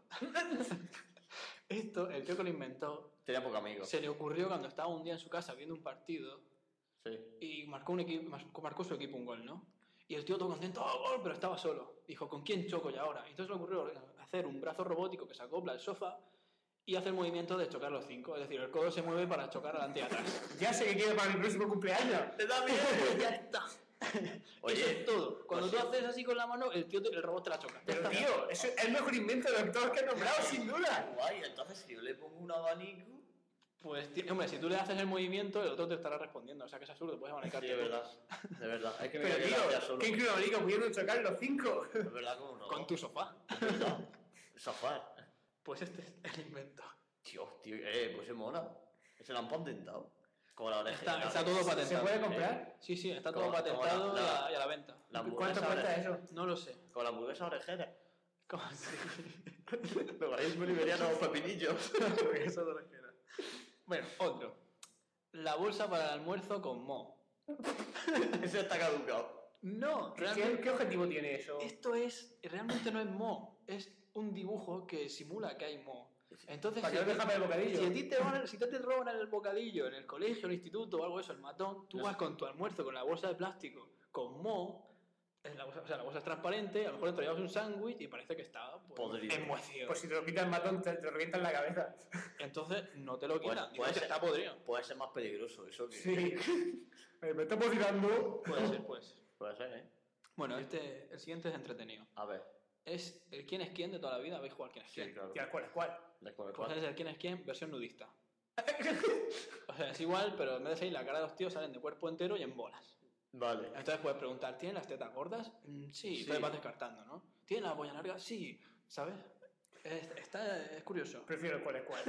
Esto, el tío que lo inventó, Tenía poco amigo. se le ocurrió cuando estaba un día en su casa viendo un partido Sí. y marcó su equipo un gol, ¿no? Y el tío todo contento, ¡oh, gol! Pero estaba solo. Dijo, ¿con quién choco ya ahora? Y entonces le ocurrió hacer un brazo robótico que se acopla al sofá y hace el movimiento de chocar los 5. Es decir, el codo se mueve para chocar adelante y atrás. Ya sé que quiero para mi próximo cumpleaños. ¡Te da miedo! ¡Ya está! Oye, Eso es todo. Cuando pues tú haces así con la mano, el robot te la choca. Pero tío, eso es el mejor invento de todos que he nombrado, sin duda. Guay, entonces si yo le pongo un abanico... Pues, hombre, si tú le haces el movimiento, el otro te estará respondiendo. O sea que es absurdo, puedes Sí, abanicarte. de verdad. De verdad. Es que me Pero voy a quedar ya tío, solo. ¿qué incluye abanico pudiendo chocar los 5? Es verdad, como un robot. Con tu sofá. Es verdad. Sofá. Pues este es el invento. Tío, pues es mona. Se la han patentado. Como la oreja. Está todo patentado. ¿Se puede comprar? Sí, está Como- todo patentado como la- y a la venta. La ¿Cuánto hamburguesa cuesta oreja- eso? No lo sé. Con la hamburguesa orejera. ¿Cómo así? Logaritmo liberiano pepinillos. Eso no lo quiero. Bueno, otro. La bolsa para el almuerzo con mo. Ese está caducado. No, ¿Qué objetivo tiene eso? Esto realmente no es mo. Es un dibujo que simula que hay mo. Entonces, ¿Para que no te escape el bocadillo? Si a ti si te roban el bocadillo en el colegio, en el instituto o algo de eso, el matón, tú vas con tu almuerzo con la bolsa de plástico con mo, la bolsa es transparente, a lo mejor te llevas un sándwich y parece que está Podrido. enmohecido. Pues si te lo quitas el matón, te lo revientan la cabeza. Entonces no te lo quitan, Puede digo que ser. está podrido. Puede ser más peligroso eso que... Sí. Me está pocionando. Puede ser, pues. Puede ser, ¿eh? Bueno, el siguiente es entretenido. A ver. Es el quién es quién de toda la vida. ¿Habéis jugado al quién es Sí, quién? claro. Tía, ¿cuál es cuál? ¿De cuál, Pues cuál? es el quién es quién versión nudista. O sea, es igual, pero en vez de salir la cara de los tíos, salen de cuerpo entero y en bolas. Vale. Entonces puedes preguntar, ¿tienen las tetas gordas? Sí, entonces vas descartando, ¿no? ¿Tienen la polla larga? Sí, ¿sabes? Es curioso. Prefiero el cuál es cuál.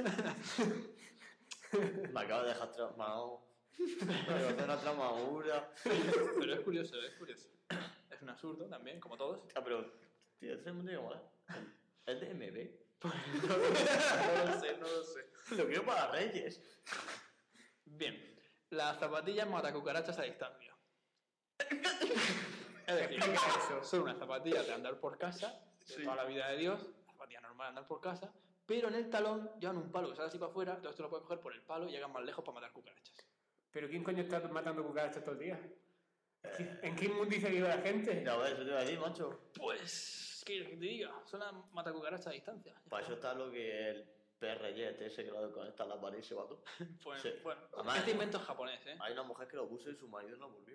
Me acabo de dejar traumado. Me acabo de hacer una traumadura. Pero es curioso, es curioso. Es un absurdo también, como todos. Ah, pero... Tío, ese mundo que mola. ¿Es de MB? No lo sé. Lo quiero para Reyes. Bien. Las zapatillas matacucarachas a distancia. Es decir, son unas zapatillas de andar por casa, de toda la vida de Dios, zapatillas normal de andar por casa, pero en el talón llevan un palo que sale así para afuera, entonces tú lo puedes coger por el palo y llegan más lejos para matar cucarachas. ¿Pero quién coño está matando cucarachas todo el día? ¿En qué mundo dice que vive la gente? Ya ves, eso te iba a decir, macho. Pues, ¿qué quieres que te diga? Son las matacucarachas a distancia. Para eso está lo que el PRYT ese que lo conecta a la pared y se va todo. Pues, Sí. bueno, Además, este invento es japonés, ¿eh? Hay una mujer que lo puso y su marido no volvió.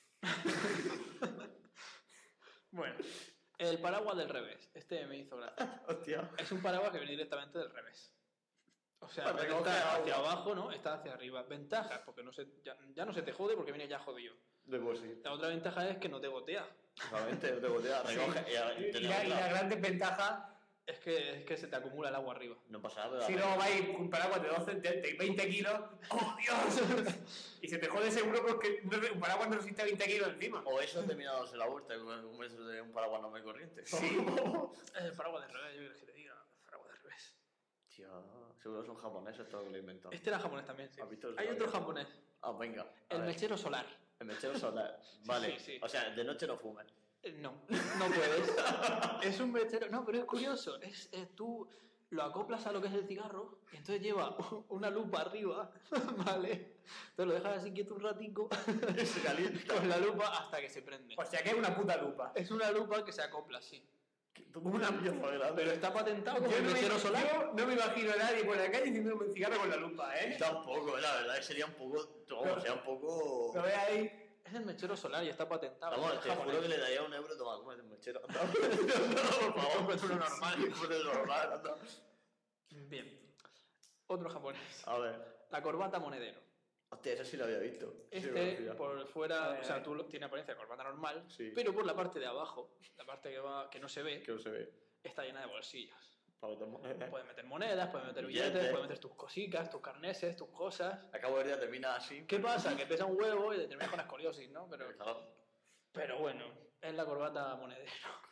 Bueno, el paraguas del revés. Este me hizo gracia. Hostia. Es un paraguas que viene directamente del revés. O sea, Para en vez de recoger estar agua. hacia abajo, ¿no? Está hacia arriba. Ventajas, porque no ya no se te jode porque viene ya jodido. De por sí. La otra ventaja es que no te gotea. Solamente te botea, recoge y Y la gran desventaja, Es que se te acumula el agua arriba. No pasa nada, si pero luego vais con un paraguas de 20 kilos, ¡oh Dios! Y se te jode seguro porque un paraguas no resiste 20 kilos encima. O eso terminados en la vuelta con un mes de un paraguas no me corriente. Sí. El paraguas del revés, yo creo que te diga. Paraguas del revés. Tía, seguro son japoneses todo lo que lo he inventado. Este era japonés también, sí. ¿Has visto el Hay otro sabio? japonés. Ah, venga. a El ver. mechero solar. El mechero solar. Vale. sí. O sea, de noche no fumes. No, no puedes. Es un mechero. No, pero es curioso. Tú lo acoplas a lo que es el cigarro y entonces lleva una lupa arriba, ¿vale? Entonces lo dejas así quieto un ratico Y se calienta. con la lupa hasta que se prende. O sea que es una puta lupa. Es una lupa que se acopla así. Una pieza grande. Pero está patentado como Yo el no, mechero solar. yo no me imagino a nadie por la calle haciéndome un cigarro con la lupa, ¿eh? Tampoco, la verdad que sería un poco. Vamos, sería un poco. Lo ve ahí. Es el mechero solar y está patentado. Vamos, Es te japonés. juro que le daría €1. Toma, ¿cómo es el mechero? No, por favor. Pues uno normal. Pues es normal, anda. Bien. Otro japonés. A ver. La corbata monedero. Hostia, eso sí lo había visto. Sí, Este, me lo por A fuera, ver, o sea, tiene apariencia de corbata normal, Sí. pero por la parte de abajo, la parte que no se ve, que no se ve. está llena de bolsillos. Para meter monedas. Puedes meter monedas, puedes meter Billetes. billetes, puedes meter tus cositas, tus carneses, tus cosas. Acabo de ver, termina así. ¿Qué pasa? Que pesa un huevo y te terminas con escoliosis, ¿no? Claro. Pero bueno, es la corbata monedero.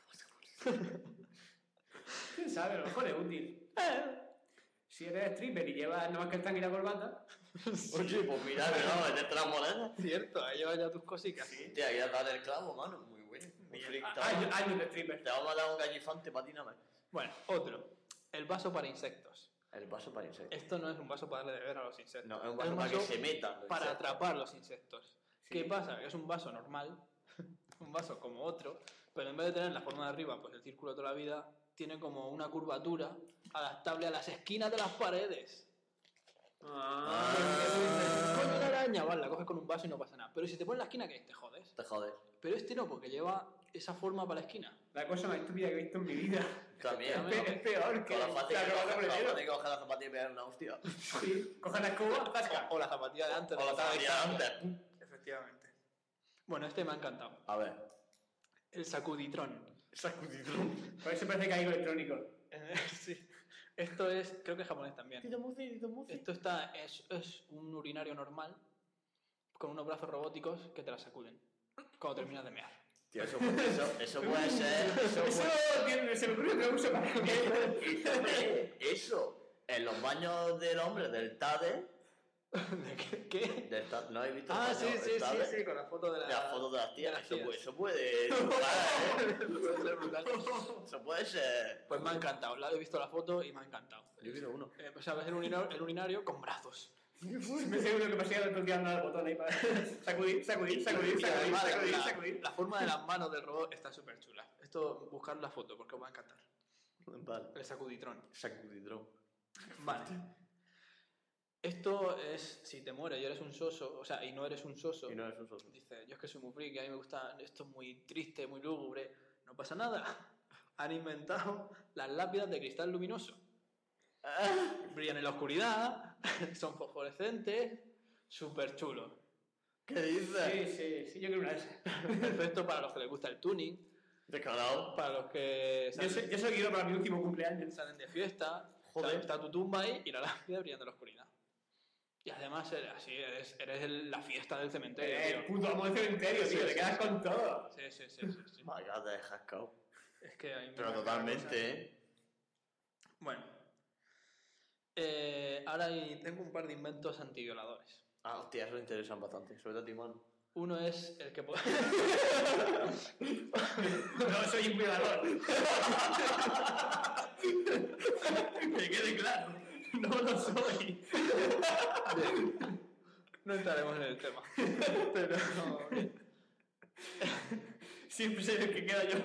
¿Quién sabe? A lo mejor es útil. Si eres stripper y llevas nada más que el tanque y la corbata, Oye, pues mira, ¿no? Meterte las monedas. Cierto, ahí llevas ya tus cositas. Hostia, ya dar el clavo, mano. Muy bueno. Muy flick. años de stripper. Te vamos a dar un gallifante, patíname. Bueno, otro. El vaso para insectos. El vaso para insectos. Esto no es un vaso para darle de beber a los insectos. No, es un vaso para que se metan. los para insectos. atrapar los insectos. ¿Qué pasa? Que es un vaso normal, un vaso como otro, pero en vez de tener la forma de arriba, pues el círculo de toda la vida, tiene como una curvatura adaptable a las esquinas de las paredes. Con una araña, vale, la coges con un vaso y no pasa nada. Pero si te pones la esquina, ¿qué? Te jodes. Te jodes. Pero este no, porque lleva esa forma para la esquina. La cosa más estúpida que he visto en mi vida. También. Es peor que Con la fácil la que corbata monedero. que coger la zapatilla y pegar una hostia. Sí. Coge la escoba, zasca. O la zapatilla de antes. O la zapatilla de antes. Efectivamente. Bueno, este me ha encantado. A ver. El sacuditrón. Sacuditrón. Por eso parece que hay algo electrónico. Sí. Esto es, creo que es japonés también. Tito Muzi. Esto es un urinario normal con unos brazos robóticos que te la sacuden cuando terminas de mear. Tío, eso puede ser. Eso Se me ocurrió que lo uso para Eso. En los baños del hombre, del TADE. ¿De qué? Del TADE. ¿No habéis visto Ah, los sí, baños sí, del TADE? sí, con la foto de De las fotos de las tías. de las Eso tías. puede. Eso puede. Puede ser brutal. Eso puede ser. Pues me ha encantado. He visto la foto y me ha encantado. Yo quiero uno. O sea, ves el urinario con brazos. Me seguro que me sigue dando al botón ahí para sacudir. Y además, la forma de las manos del robot está súper chula. Esto, buscar la foto porque os va a encantar. Vale. El sacuditrón. Sacuditrón. Vale. Esto es, si te mueres y eres un soso, o sea, y no eres un soso, Y no es un soso. dice, yo es que soy muy friki, a mí me gusta, esto es muy triste, muy lúgubre, no pasa nada. Han inventado las lápidas de cristal luminoso. Brillan en la oscuridad, son fosforescentes, súper chulo. ¿Qué dices? Sí, yo quiero una de esas. Perfecto para los que les gusta el tuning, Descarado. para los que Yo soy quiero para mi último cumpleaños. salen de fiesta, Joder. está tu tumba ahí y la lápida brillando en la oscuridad. Y además eres la fiesta del cementerio, El tío. puto amo del cementerio, tío, te quedas con todo. Sí. Me acabas de dejar cao. Es que a mí me Pero encanta la totalmente, cosa. ¿eh? Bueno. Ahora tengo un par de inventos antivioladores. Ah, hostia, eso me interesan bastante. Sobre todo a ti, mano. Uno es el que... No soy un violador. Que quede claro. No lo soy. No entraremos en el tema. Pero... Siempre soy el que queda yo.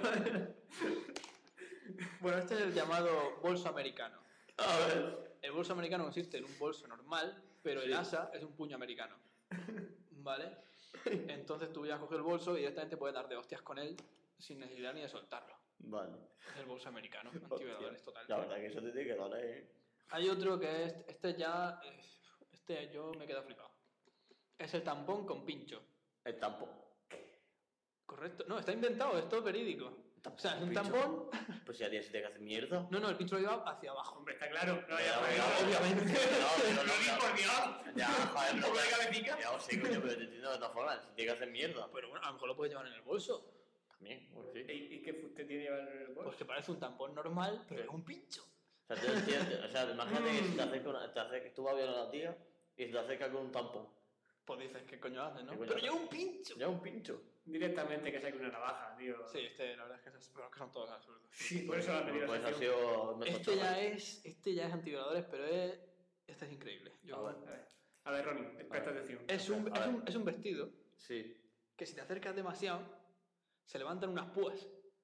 Bueno, este es el llamado bolso americano. A ver. El bolso americano consiste en un bolso normal, pero el asa es un puño americano. ¿Vale? Entonces tú ya coges el bolso y directamente puedes dar de hostias con él sin necesidad ni de soltarlo. Vale. Es el bolso americano, antivioladores total. La verdad que eso te tiene que dar, Hay otro que es... Este ya... Este yo me he quedado flipado. Es el tampón con pincho. El tampón. ¿Correcto? No, está inventado, es todo verídico. O sea, es un tampón... Pues si al día se te hace mierda. No, el pincho lo lleva hacia abajo. Hombre, está claro. No, Ya, obviamente. No, Lo vi por Dios. Ya, joder, ¿No puede cabecita? Ya, sí, coño, pero te entiendo de todas formas. Si tiene que hacer mierda. Pero bueno, a lo mejor lo puedes llevar en el bolso. También, pues sí. ¿Y qué fuste tiene llevar el bolso? Pues que parece un tampón normal, pero es un pincho. O sea, tú entiendes. O sea, imagínate que si te acercas, tú vas viendo a la tía y se te acerca con un tampón. Pues dices, ¿qué coño haces, no? ¿Qué coño Pero haces? lleva un pincho. Ya un pincho. Directamente que saque una navaja, tío. Sí, la verdad es que, pero es que son todos absurdos. Sí, por eso la han venido Pues a ha sido. Este ya es antivioladores, pero este es increíble. A ver, Ronnie, presta atención. Es un vestido Sí. que si te acercas demasiado, se levantan unas púas.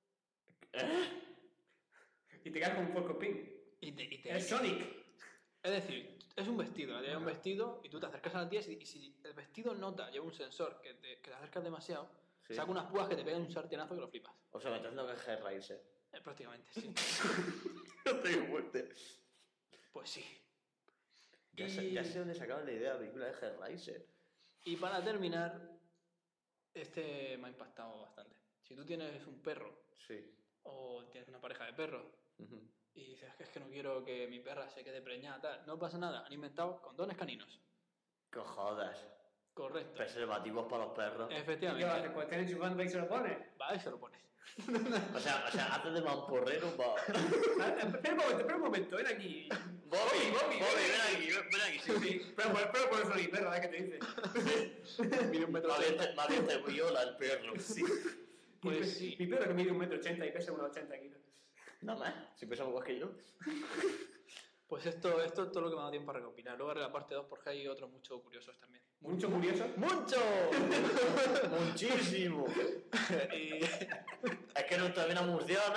Y te quedas con un Porco Pin. Y te Es Sonic. Es decir, es un vestido, hay un vestido y tú te acercas a la tía y si el vestido nota, lleva un sensor que te acercas demasiado, Sí. saca unas púas que te pegan un sartenazo que lo flipas. O sea, me estás diciendo que es Hellraiser. Prácticamente, sí. No tengo fuerte. Pues sí. Ya sé dónde sacaban la idea de la película de Hellraiser. Y para terminar, este me ha impactado bastante. Si tú tienes un perro Sí. o tienes una pareja de perros Ujú. y dices es que no quiero que mi perra se quede preñada, tal, no pasa nada, han inventado condones caninos. Que jodas. Correcto. Preservativos para los perros. ¿Y qué va a Efectivamente. hacer? Pues te enchufando y se lo pone. Va y se lo pone. O sea, haces de mamporrero para. Espera un momento, ven aquí. Bobby, ven aquí, sí. Sí, pero por eso ni perro, ¿qué te dice? Mide 1,80 m. Más bien te viola el perro. Sí. Pues sí. Mi perro que mide 1,80 m y pesa unos 80 kilos. Nada más. Si pesa más que yo. Pues esto es todo lo que me ha dado tiempo a recopilar. Luego haré la parte 2 porque hay otros mucho curiosos también. Mucho curioso. ¡Mucho! Muchísimo. Y... Es que no está bien a Murciano.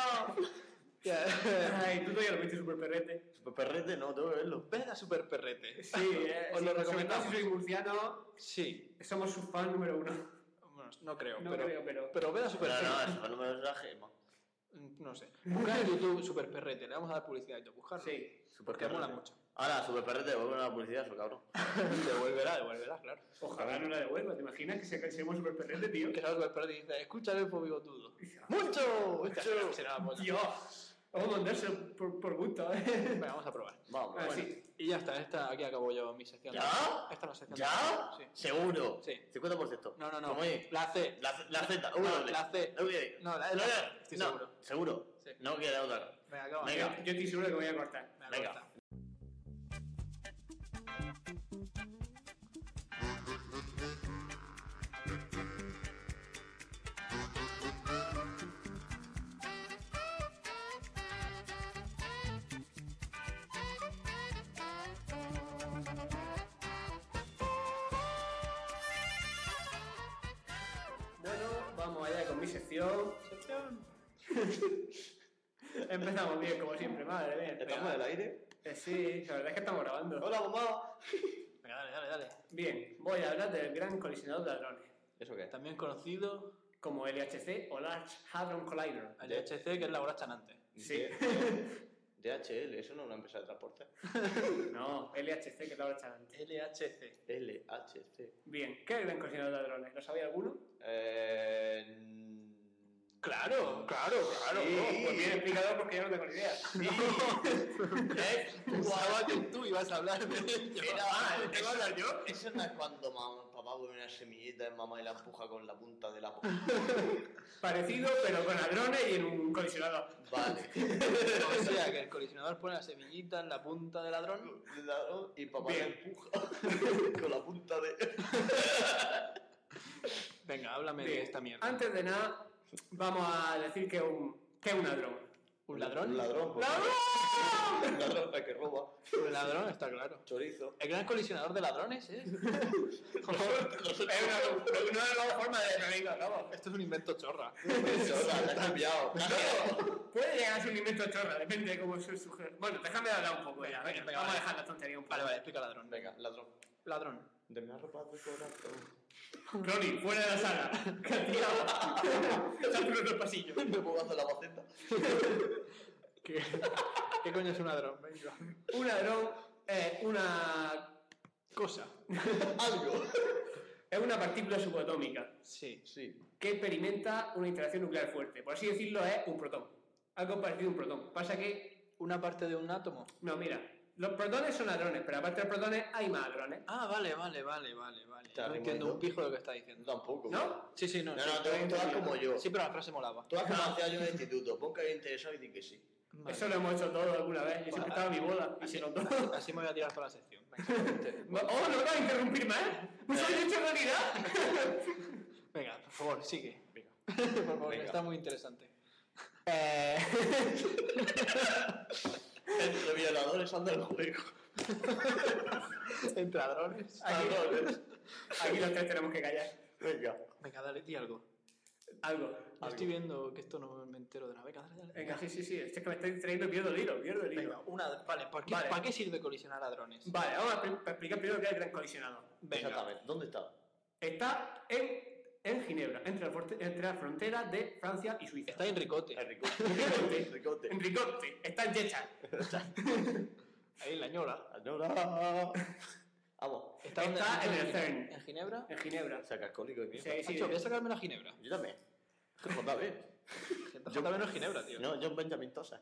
Ay, tú todavía lo viste súper perrete. Super perrete, no, tengo que verlo. Ven a Super Perrete. Sí, Os lo sobre todo recomendamos. si soy murciano, Sí. somos sus fan número 1. Bueno, no creo, No pero, creo, pero... pero ven a Super No, Perrete. eso no me lo da Gema. No sé. Busca en YouTube Super Perrete. Le vamos a dar publicidad y todo. Buscarlo. Sí. Porque mola mucho. Ahora, Super perrete, devuelve la publicidad, eso cabrón. Devuélvela, claro. Ojalá no la devuelva. ¿Te imaginas que seamos súper perrete, tío? Que salga Super Perrete y dice, escúchale el bigotudo. ¡Mucho! Será la polla. Dios. Vamos a mandárselo por gusto, Venga, vamos a probar. Vamos. Ah, Bueno, sí. y ya está. Aquí acabo yo mi sección. ¿Ya? Esta es la sección. ¿Ya? Sí. ¿Seguro? Sí. 50%. No. ¿Cómo es? La C. La Z, No, doble. la C. Doble. No, la Estoy No, seguro. ¿seguro? Sí. No quiere otra. Venga, acaba. Venga. Yo estoy seguro que voy a cortar. Venga. corta. Bueno, vamos allá con mi sección. Empezamos bien, como siempre, madre mía. ¿Estamos en el aire? Sí, la verdad es que estamos grabando. Hola, mamá. Venga, dale. Bien, voy a hablar del Gran Colisionador de Hadrones, ¿Eso qué? También conocido como LHC o Large Hadron Collider. LHC, que es la hora chanante. Sí. DHL, eso no es una empresa de transporte. No, LHC, que es la hora chanante. LHC. LHC. Bien, ¿qué es el Gran Colisionador de Hadrones? ¿Lo sabía alguno? Claro. Sí. Pues bien explicado porque yo no tengo ni idea. Pensaba que tú ibas a hablar de ello. ¿Qué va a hablar yo? Eso no es cuando papá papá pone una semillita en mamá y la empuja con la punta de la Parecido, pero con hadrones y en un colisionador. Vale. O sea, que el colisionador pone la semillita en la punta del ladrón. Y papá Bien. la empuja con la punta de... Venga, háblame de Bien. esta mierda. Antes de nada, vamos a decir que es un ladrón. ¿Un ladrón? Un ladrón. pues. ¡Ladrón! Un ladrón que roba. Un ladrón, está claro. Chorizo. El gran colisionador de ladrones, ¿eh? Es una nueva forma de prevenir robos. Esto es un invento chorra. Chorra, te has cambiado. Puede llegar a ser un invento chorra, depende de cómo se sugiere. Bueno, déjame hablar un poco ya. Venga, venga, vamos a vale. dejar la tontería un poco. Vale, vale, explica ladrón. Venga, ladrón. Ladrón. De mi ropa de corazón. Ronnie, fuera de la sala. Castigado. Sal por otro pasillo. Me pongo a hacer la maceta. ¿Qué coño es un ladrón? Venga. Un ladrón es una Cosa. Algo. es una partícula subatómica Sí. Sí. que experimenta una interacción nuclear fuerte. Por así decirlo, es un protón. Algo parecido a un protón. Pasa que, ¿Una parte de un átomo? no, mira, los protones son hadrones, pero aparte de protones hay más hadrones. Ah, vale. No entiendo un pijo de lo que está diciendo. Tampoco. ¿No? Sí, sí, no. No, sí. no, tú haz como yo. Sí, pero la frase molaba. Tú haz como hacía yo en el instituto. Pon que había interesado y di que sí. Vale. Eso lo hemos hecho todos alguna vez. Yo siempre estaba en mi bola y se notó. Así me voy a tirar toda la sección. Venga, ¡Oh, no me vas a interrumpir más! ¿Pues lo he hecho en realidad? Venga, por favor, sigue. Venga. Por favor, Venga. está muy interesante. Entre violadores anda el juego. Entre ladrones. Ladrones. Aquí los tres tenemos que callar. Venga. Venga, dale, di algo. Algo. Yo estoy viendo que esto no me entero de nada. Venga, dale. Venga, sí. Es que me estáis distrayendo y pierdo el hilo. Venga, vale, Vale. ¿para qué sirve colisionar a drones? Vale, vamos a explicar primero qué es el gran colisionador. Venga. Exactamente. ¿Dónde está? Está en Ginebra, entre la frontera de Francia y Suiza. Está en Ricote. El ricote. Ricote. Ricote. En Ricote. Está en Yechan. Ahí en la ñora. Señora. Vamos. Está, Está en el CERN. ¿En Ginebra? En Ginebra. Saca alcohólico de mierda. Sí, sí. Macho, voy a sacarme la Ginebra. Yo también. JB. Yo también es Ginebra, tío. No, John Benjamin Tosa.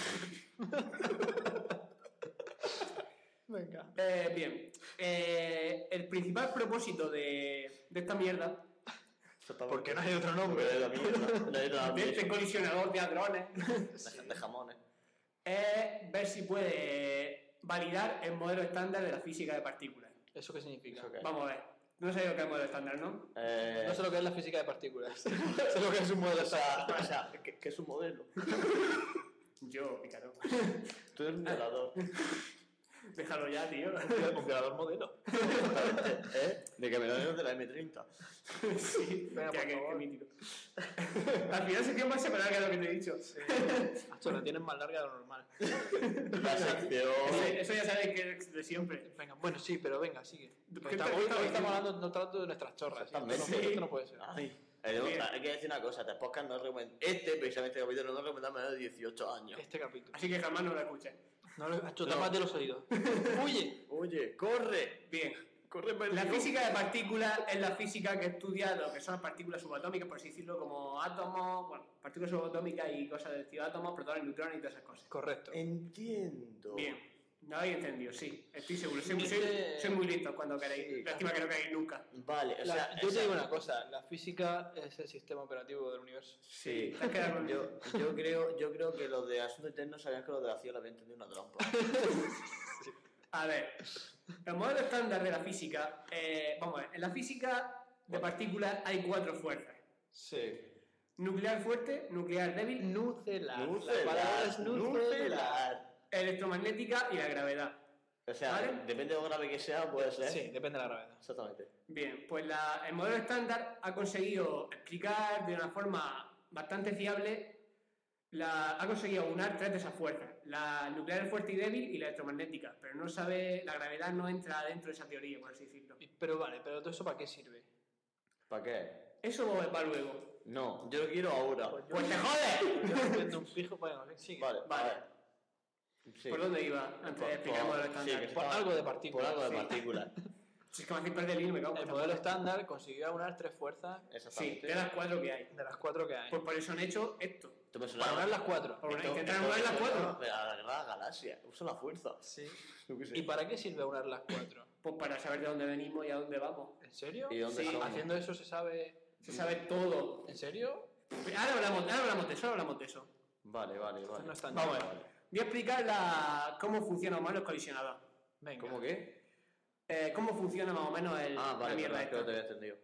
Venga. Bien. El principal propósito de esta mierda, Porque no hay otro nombre. De la mierda. De la de este mierda. colisionador de hadrones, De jamones. es ver si puede validar el modelo estándar de la física de partículas. ¿Eso qué significa? ¿Eso qué? Vamos a ver. No sé lo que es modelo estándar, ¿no? No sé lo que es la física de partículas. sé lo que es un modelo. O sea, que es un modelo. Yo, pícaro. Tú eres un violador. Déjalo ya, tío. Un violador modelo. ¿Eh? De que me lo de la M30. Sí, Venga, hostia, por qué favor. mítico. Al final sección más semanal que lo que te he dicho. Macho, la tienes más larga de lo normal. La sección. Eso ya sabes que es de siempre. Venga, bueno, sí, pero venga, sigue. ¿Qué Estamos, tal- qué tal- hoy estamos hablando no trato de nuestras chorras. ¿sí? Exactamente. Esto no puede ser. Ay. Bien. Hay que decir una cosa, este podcast no recomienda. Precisamente, capítulo no recomienda menos de 18 años. Este capítulo. Así que jamás no lo escuches. No lo he hecho tapas de los oídos. ¡Huye! Oye, corre. Bien. Corre, La perdido. física de partículas es la física que estudia lo que son las partículas subatómicas, por así decirlo, como átomos, bueno, partículas subatómicas y cosas del estilo átomos, protones, neutrones y todas esas cosas. Correcto. Entiendo. Bien. ¿No habéis entendido? Sí, estoy seguro. Soy Dice- muy listo cuando queréis. Sí. Lástima que no queréis nunca. Vale, o sea. Yo te digo una cosa, la física es el sistema operativo del universo. Sí. Te has quedado con- Yo creo que los de Asuntos Eternos sabían que los de la CIA lo habían entendido una trampa. A ver, el modelo estándar de la física, vamos a ver, en la física de partículas hay 4 fuerzas. Sí. Nuclear fuerte, nuclear débil, Nucelar. La palabra es nucelar. electromagnética y la gravedad. O sea, ¿Vale? depende de lo grave que sea, puede ser. Sí, depende de la gravedad. Exactamente. Bien, pues el modelo estándar ha conseguido explicar de una forma bastante fiable, ha conseguido aunar 3 de esas fuerzas, la nuclear fuerte y débil y la electromagnética, pero no sabe, la gravedad no entra dentro de esa teoría, por así decirlo. Pero vale, pero todo eso ¿para qué sirve? ¿Para qué? Eso va luego. No, yo lo quiero ahora. ¡Pues te jodes! Yo no entiendo un pijo, bueno, sigue. Vale, Vale. a ver. Sí. ¿Por dónde iba antes de explicar el modelo Sí, estándar? que Por estaba- algo de partículas. Por algo de Sí. partículas. Si es que me hacéis perder el hilo, me cago en El vuestra modelo puta. estándar consiguió aunar 3 fuerzas Sí, Exactamente. de las 4 que hay. de las 4 que hay. Pues por eso han hecho esto. Esto me suena Para unir las 4. Intentar unir las 4. A la galaxia. Usa la fuerza. Sí. Yo qué sé. ¿Y para qué sirve unir las 4? Pues para saber de dónde venimos y a dónde vamos. ¿En serio? ¿Y dónde Sí. somos? Haciendo eso se sabe... Se sabe todo. ¿En serio? Ahora hablamos de eso. Vale. No es tan Vamos a llano. ver. Voy a explicar cómo funciona más o menos el colisionador. Venga. ¿Cómo qué? Cómo funciona más o menos Ah, la vale, mierda creo que te esta. había entendido.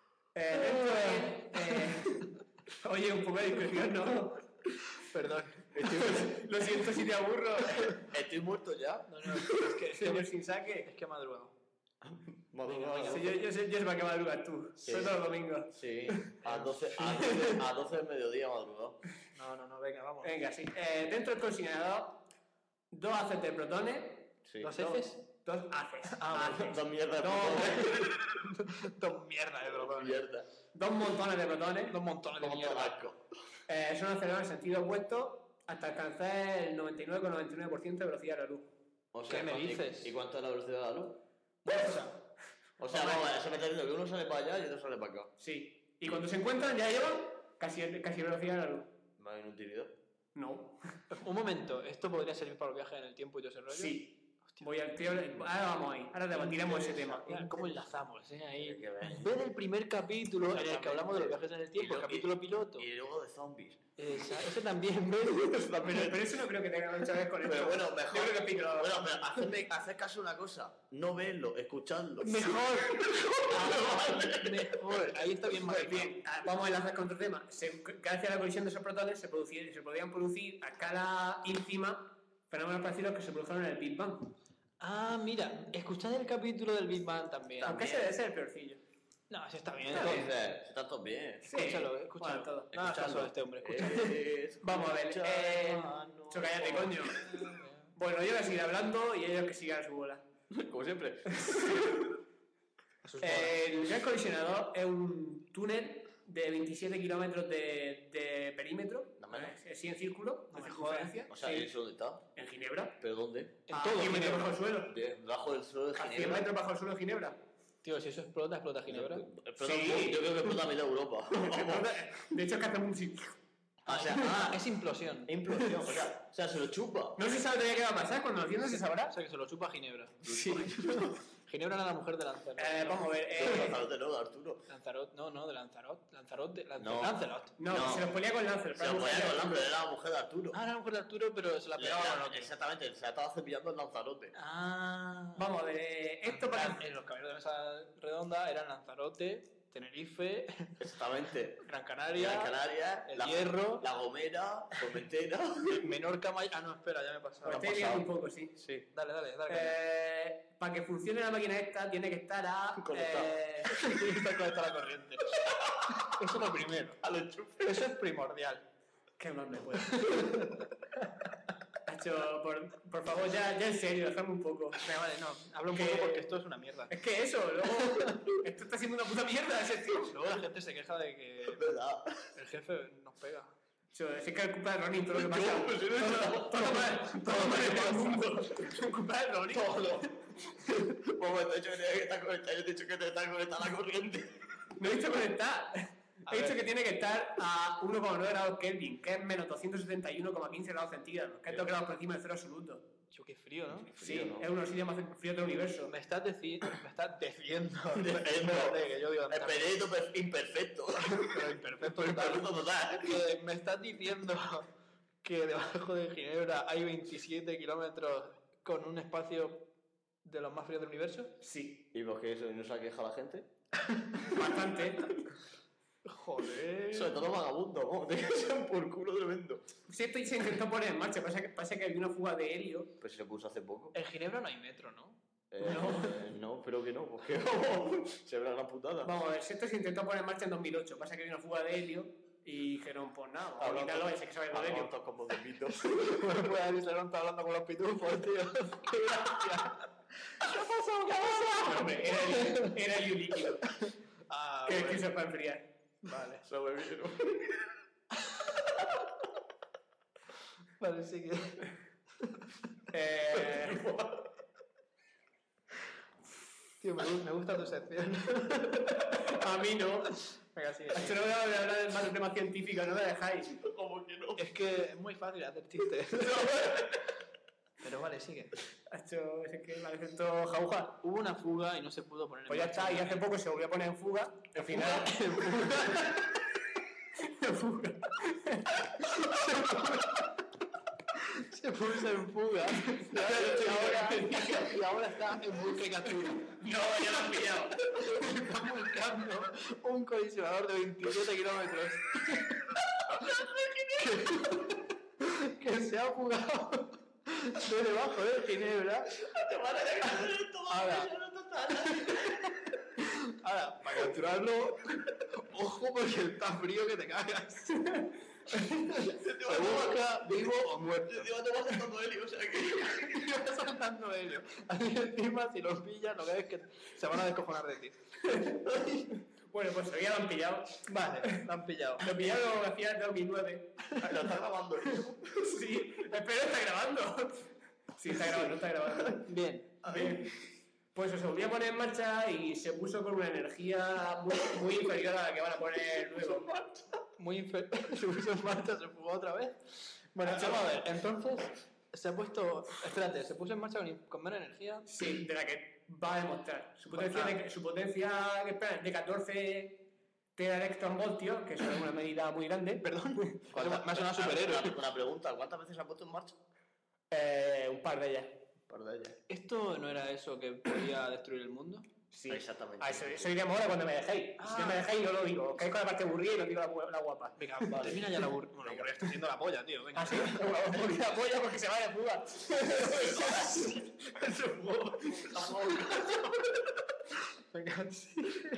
Oye, un poco de discusión, ¿no? Perdón. Lo siento si te aburro. Estoy muerto ya. No, es que Señor sin saque. es que he madrugado. Sí, yo sé para qué madrugas tú. Sí. Sobre todo los domingos. Sí, a 12 del mediodía madrugado. No, venga, vamos. Venga, sí. Dentro del colisionador, 2 haces de protones. Sí. ¿Dos heces? 2 haces. vale. Dos mierdas de Dos- Dos mierdas de protones. mierda. 2 montones de protones. Dos montones de Como mierda. asco. Son acelerados en sentido opuesto hasta alcanzar el 99,99% de velocidad de la luz. O ¿Qué me dices? ¿Y cuánto es la velocidad de la luz? Esa. O sea, vamos, eso me está diciendo que uno sale para allá y otro sale para acá. Sí. Y cuando se encuentran ya llevan casi velocidad de la luz. ¿Más inutilidad? No. Un momento, ¿esto podría servir para los viajes en el tiempo y todo ese rollo? Sí. Voy al tío. Ahora vamos ahí. Ahora debatiremos ese tema. ¿Cómo enlazamos? Ahí. Hay que ver. Ve el primer capítulo en el que hablamos de los viajes en el tiempo, el capítulo piloto. Y luego de zombies. Ese también, ¿ves? Pero eso no creo que tenga mucho que ver con esto. Pero bueno, mejor. Yo creo que pico. Bueno, pero haced caso a una cosa. No verlo, escuchadlo. Mejor. Mejor. Ahí está bien más Pues bien, vamos a enlazar con otro tema. Gracias a la colisión de esos protones se podían producir a escala ínfima fenómenos parecidos que se produjeron en el Big Bang. Ah, mira, escuchad el capítulo del Big Bang también. Aunque ese debe ser el peorcillo. No, ese está bien. ¿Qué dices? Está todo bien. Sí. Escúchalo. Bueno, todo. No hagas caso a este hombre, escúchalo. Vamos a ver. Cállate, coño. Bueno, yo voy a seguir hablando y ellos que sigan a su bola. Como siempre. El gas colisionador es un túnel de 27 kilómetros de perímetro, No menos. así en círculo, No de me circunferencia. O sea, Sí. ¿y eso dónde está? En Ginebra. ¿Pero dónde? En A todo 100 metros Ginebra. bajo el suelo. Debajo del suelo de A 100 Ginebra. metros bajo el suelo de Ginebra. Tío, si eso explota Ginebra. Explota Sí. yo creo que explota a mitad de Europa. De hecho, es que hace un sitio. O sea, Es implosión. implosión. O sea, se lo chupa. No se sabe todavía qué va a pasar, cuando lo entiendas se sabrá. O sea, que se lo chupa Ginebra. Sí. Ginebra era la mujer de Lanzarote. Vamos a ver. Lanzarote no, de Arturo. Lanzarote, no, de Lanzarote. No. Lancelot. No, No. se los ponía con Lancer. Se lo ponía con Lanzarote, era la mujer de Arturo. Ah, era la mujer de Arturo, pero se la pegaba con otro. Exactamente, se la estaba cepillando en Lanzarote. Ah. Vamos a ver. Esto para. En los caballeros de mesa redonda eran Lanzarote, Tenerife, Exactamente. Gran Canaria, Gran Canaria, El Hierro, La Gomera, Formentera. Menorca, Ah, no, espera, ya me he pasado. Me estoy liando un poco, sí. Sí. Dale. Para que funcione la máquina esta, tiene que estar a. Conectado. Tiene que estar conectada a la corriente. Eso es lo primero. Al enchufe. Eso es primordial. ¿Qué más me puede? Hacho, por favor, ya en serio, déjame un poco. Venga, vale, no. Habla un Que- poco porque esto es una mierda. Es que eso, luego. Esto está siendo una puta mierda ese tío. Luego la gente se queja de que Es verdad. el jefe nos pega. Hacho, es que es culpa de Ronin todo lo que pasa. Yo, pues, si no he hecho Todo mal en el mundo. Es culpa de Ronin. Todo. Bueno, te he dicho que tiene que estar conectado. Yo te he dicho que te está conectada la corriente. No he dicho conectar. A He dicho ver. que tiene que estar a 1,9 grados Kelvin, que es menos 271,15 grados centígrados, que es 2 grados por encima del cero absoluto. Tío, qué frío, ¿no? Sí, ¿no? es uno de los sitios más fríos del universo. Me estás diciendo. Diciendo. Espérate, que yo digo. Espíritu imperfecto. Pero imperfecto total. Imperfecto total. Que me estás diciendo que debajo de Ginebra hay 27 kilómetros con un espacio de los más fríos del universo. Sí, ¿Y por qué eso no se ha quejado la gente? bastante. Joder. Sobre todo vagabundo, ¿no? Te echan por culo tremendo. Sí, esto se intentó poner en marcha, pasa que había una fuga de helio. Pues se puso hace poco. En Ginebra no hay metro, ¿no? No, espero que no, porque se ve la gran putada. Vamos a ver, si esto se intentó poner en marcha en 2008, pasa que había una fuga de helio y dijeron, pues nada, vamos a quitarlo, ese que sabe de helio. Hablamos con voz de pito. No puede haber está hablando con los pitufos, tío. Qué gracia. ¿Qué ha pasado? ¿Qué ha pasado? No, hombre, era helio líquido, Ah, que bueno. se puede enfriar. Vale. Se lo bebieron. Vale, sí que. Tío, me gusta tu sección. A mí no. Venga, sigue. Esto no voy a hablar más de temas científicos, no me dejáis. ¿Cómo que no? Es que es muy fácil hacer chistes. Pero vale, sigue. Hacho, es que parece todo jauja. Hubo una fuga y no se pudo poner Pues ya está, y hace poco se volvió a poner en fuga. Al final. En fuga. Se puso en fuga y ahora está en busca y captura. No, ya lo han pillado. Está buscando un colisionador de 27 kilómetros que se ha fugado de debajo de Ginebra. Ahora, para capturarlo, ojo porque está frío que te cagas. Se busca vivo o muerto. Encima te vas saltando helio, o sea que... Y va saltando helio. Así encima, si los pillan, lo que es que se van a descojonar de ti. Bueno, pues todavía lo han pillado. Vale, lo han pillado. Lo pillaron hacia el 2009. Lo está grabando. Sí, espero está grabando. Sí, está grabando, está grabando. Bien. Bien. Pues se volvió a poner en marcha y se puso con una energía muy inferior a la que van a poner luego. Se puso en marcha, se fugó otra vez. Bueno, vamos a ver, entonces se ha puesto. Espérate, se puso en marcha con menos energía. Sí, de la que va a demostrar. Su potencia que espera, de 14 teraelectronvoltios, que es una medida muy grande. Perdón. Me ha sonado superhéroe. Una pregunta, ¿cuántas veces se ha puesto en marcha? Un par de ellas. Un par de ellas. ¿Esto no era eso que podía destruir el mundo? Sí. Exactamente. Ah, eso iremos ahora cuando me dejéis. Si no me dejáis, no lo digo. Caéis con la parte aburrida y no digo la guapa. Venga, termina ya la aburrida. Bueno, la aburrida está haciendo la polla, tío. Venga. Ah, sí, la polla porque se va de fuga. Venga, sí.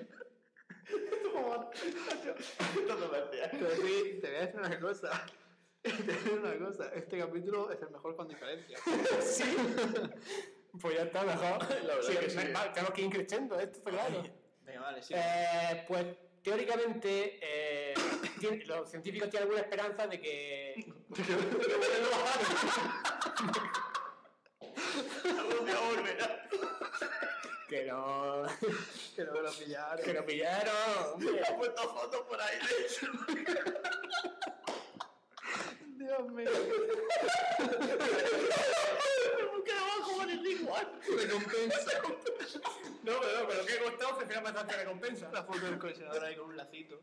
Entonces, Sí, te voy a decir una cosa. Este capítulo es el mejor con diferencia. Sí. Pues ya está, mejor. La verdad Sí, que sí. tenemos que ir creciendo, esto está claro. Venga, vale, sí. Pues teóricamente los científicos tienen alguna esperanza de que... algún día volverá. Que no... Que no me lo pillaron. Que lo pillaron, hombre. Ha puesto fotos por ahí, de hecho. Dios mío. Que no va a jugar el igual. Recompensa. No, pero ¿qué costado? Ofrecerá bastante recompensa. La foto del colisionador ahí con un lacito.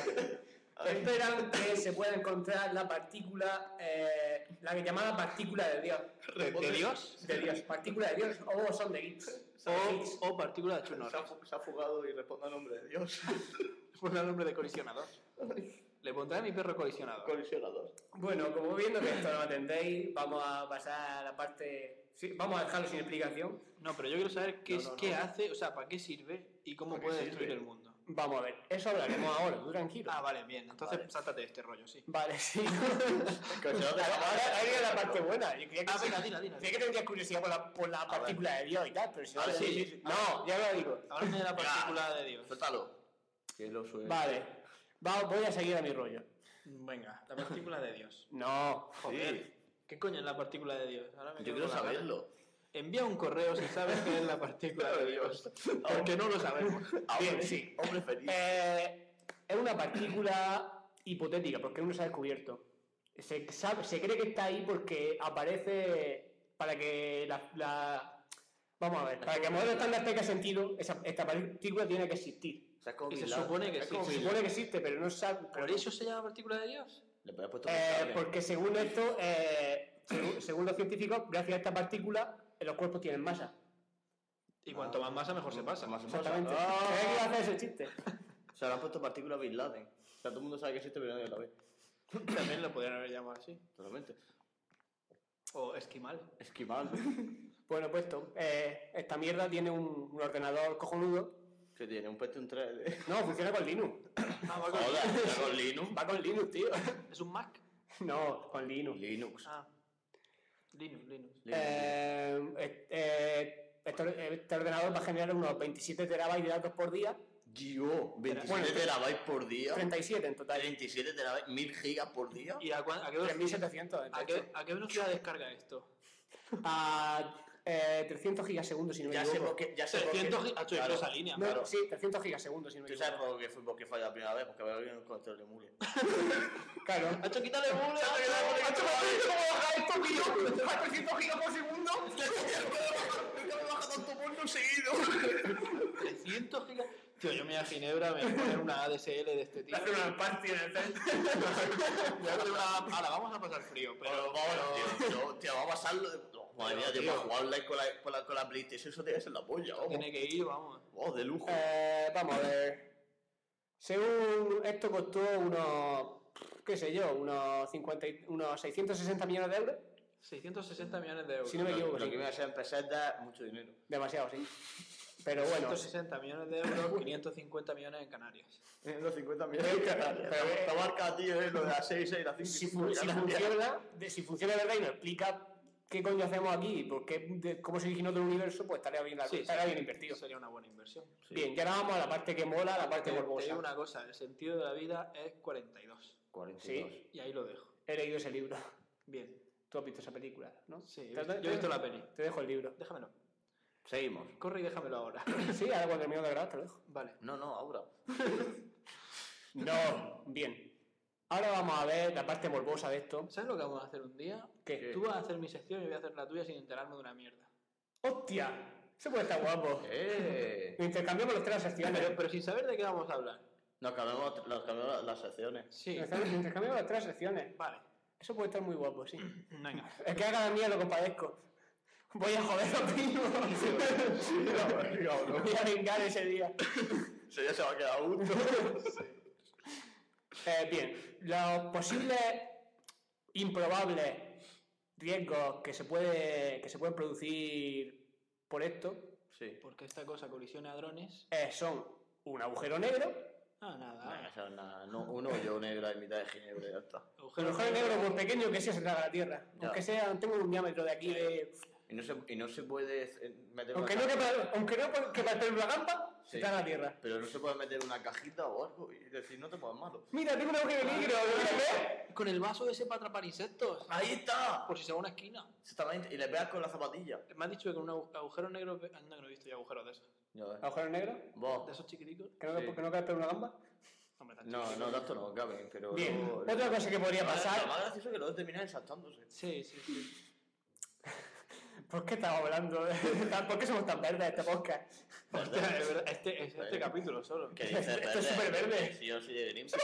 Esperan que se pueda encontrar la partícula, la llamada partícula de Dios. ¿De Dios? De Dios, partícula de Dios o son de Higgs. O partícula de Chunor. Se ha fugado y responde al nombre de Dios. Pone el nombre de colisionador. Le pondré a mi perro colisionador. Colisionador. Bueno, como viendo que esto no lo entendéis, vamos a pasar a la parte... Sí, vamos a dejarlo sin explicación. No, pero yo quiero saber qué, No. qué hace, o sea, para qué sirve y cómo ¿Para qué puede sirve? destruir el mundo. Vamos a ver, eso hablaremos ahora, tú tranquilo. Ah, vale, bien. Entonces Vale. sáltate este rollo, sí. Vale, sí. Colisionador de Ahora viene la parte buena. Yo creía que, Ah, venga, dila. creía que tendrías curiosidad por la partícula de Dios y tal, pero si no... Vale, sí. No, ya lo digo. Háblame de la partícula de Dios. Suéltalo. Que lo suele. Vale, voy a seguir a mi rollo. Venga, la partícula de Dios. No, Joder. ¿Qué coño es la partícula de Dios? Ahora me Yo quedo quiero con la gana. saberlo. Envía un correo si sabes qué es la partícula de Dios. Porque no lo sabemos. Bien, sí. Hombre feliz. Es una partícula hipotética, porque aún no se ha descubierto. Se cree que está ahí porque aparece para que vamos a ver, para que el modelo estándar tenga sentido, esta partícula tiene que existir. O sea, es como Y se Bin Laden. supone que Es como sí. Se Bin supone que existe, pero no se sabe. ¿Por eso se llama partícula de Dios? Le podía puesto cable. Porque según esto, según los científicos, gracias a esta partícula, los cuerpos tienen masa. Y cuanto más masa, mejor se pasa. Más se pasa. Exactamente. Ah. ¿Sabes que iba a hacer ese chiste? O sea, le han puesto partícula Bin Laden. O sea, todo el mundo sabe que existe, pero nadie la ve. También lo podrían haber llamado así. Totalmente. O esquimal. Esquimal. Bueno, pues esta mierda tiene un ordenador cojonudo. Que tiene un Pentium 3. No, funciona con Linux. Ah, va con- Joder, está con Linux. Va con Linux, tío. ¿Es un Mac? No, con Linux. Linux. Ah. Linux. Este ordenador va a generar unos 27 terabytes de datos por día. Yo, 27 Bueno, terabytes por día. 37 en total. 27 terabytes, 1000 gigas por día. ¿Y a qué, 3700 de a hecho. qué velocidad descarga esto? A 300 gigasegundos, si no me Ya sé equivoco. por qué. Ya sé por 300 qué. ha hecho Claro. esa línea. No, claro. sí, 300 gigasegundos, si no me Tú sabes equivoco. por qué fue la primera vez, porque había alguien con el emule. Claro. Ha hecho quitarle mule. ¡Macho, ¿cómo baja esto, tío? ¿A 300 gigas por segundo? Nunca me baja tanto porno seguido. 300 gigas. Tío, yo me voy a Ginebra, me voy a poner una ADSL de este tío. Hacer una party en el centro. Ahora vamos a pasar frío, pero Pero vamos, tío, vamos a pasarlo. Madre mía, tío, tío. para jugar online con la PlayStation, eso tiene que ser la polla, vamos. tiene que ir, vamos. Oh, de lujo. Vamos a ver. Según esto costó unos, qué sé yo, unos 660 millones de euros. 660 millones de euros. Si no me equivoco, Lo sí. que viene a ser en pesetas, mucho dinero. Demasiado, sí. Pero bueno. 160 millones de euros, 550 millones en Canarias. Los 50 millones de Canarias. La marca, tío, es lo de la 6 y la 5. Si funciona, si funciona de verdad y nos explica qué coño hacemos aquí y por qué, cómo se originó todo el universo, pues estaría bien, estaría bien invertido. Sería una buena inversión. Bien, ya ahora vamos a la parte que mola, la parte Te digo morbosa. una cosa, el sentido de la vida es 42. 42. Sí. Y ahí lo dejo. He leído ese libro. Bien. Tú has visto esa película, ¿no? Sí, yo he visto la peli. Te dejo el libro. Déjamelo. Seguimos. Corre y déjamelo ahora. Sí, ahora cuando termino de grabar te lo dejo. Vale. No, ahora. No, bien. Ahora vamos a ver la parte morbosa de esto. ¿Sabes lo que vamos a hacer un día? ¿Qué? Tú vas a hacer mi sección y yo voy a hacer la tuya sin enterarme de una mierda. ¡Hostia! Eso puede estar guapo. Nos intercambiamos las tres secciones. Pero sin saber de qué vamos a hablar. Nos cambiamos las secciones. Sí. Nos intercambiamos las tres secciones. Vale. Eso puede estar muy guapo, sí. Venga. Es que haga la mía lo compadezco. Voy a joder a primo. Voy a vengar ese día. Eso ya se va a quedar uno. Bien, los posibles improbables riesgos que se pueden producir por esto Porque esta cosa colisiona a drones. son un agujero negro. Nada. Eso es nada. No, un hoyo negro en mitad de Ginebra, ya está. Un agujero negro, por pequeño que sea, se traga la Tierra. Ya. Aunque sea, tengo un diámetro de aquí de... Y no se puede meter Aunque una no quepa el pelo en la gamba, se Sí. traga la Tierra. Pero no se puede meter una cajita o algo y decir, no te pongas malo. Mira, tengo un agujero negro, ¿lo quieres ver? Con el vaso ese para atrapar insectos. ¡Ahí está! Por si se va a una esquina. Exactamente. Y le pegas con la zapatilla. Me has dicho que con un agujero negro. Anda, que no he visto yo agujeros de esos. Ya ves. ¿Agujero negro? De Vos. esos chiquiticos. ¿Que no, Sí. que no quepa el pelo en la gamba? Hombre, tan No, chiquititos. tanto no caben, pero... Bien, luego- otra cosa que podría Lo más pasar... gracioso es que luego terminan exaltándose. Sí. ¿Por qué estamos hablando? ¿Por qué somos tan verdes este podcast? Hostia, es verdad, este capítulo solo. ¿Qué dices, Esto es súper verde. Si yo soy de Greenpeace.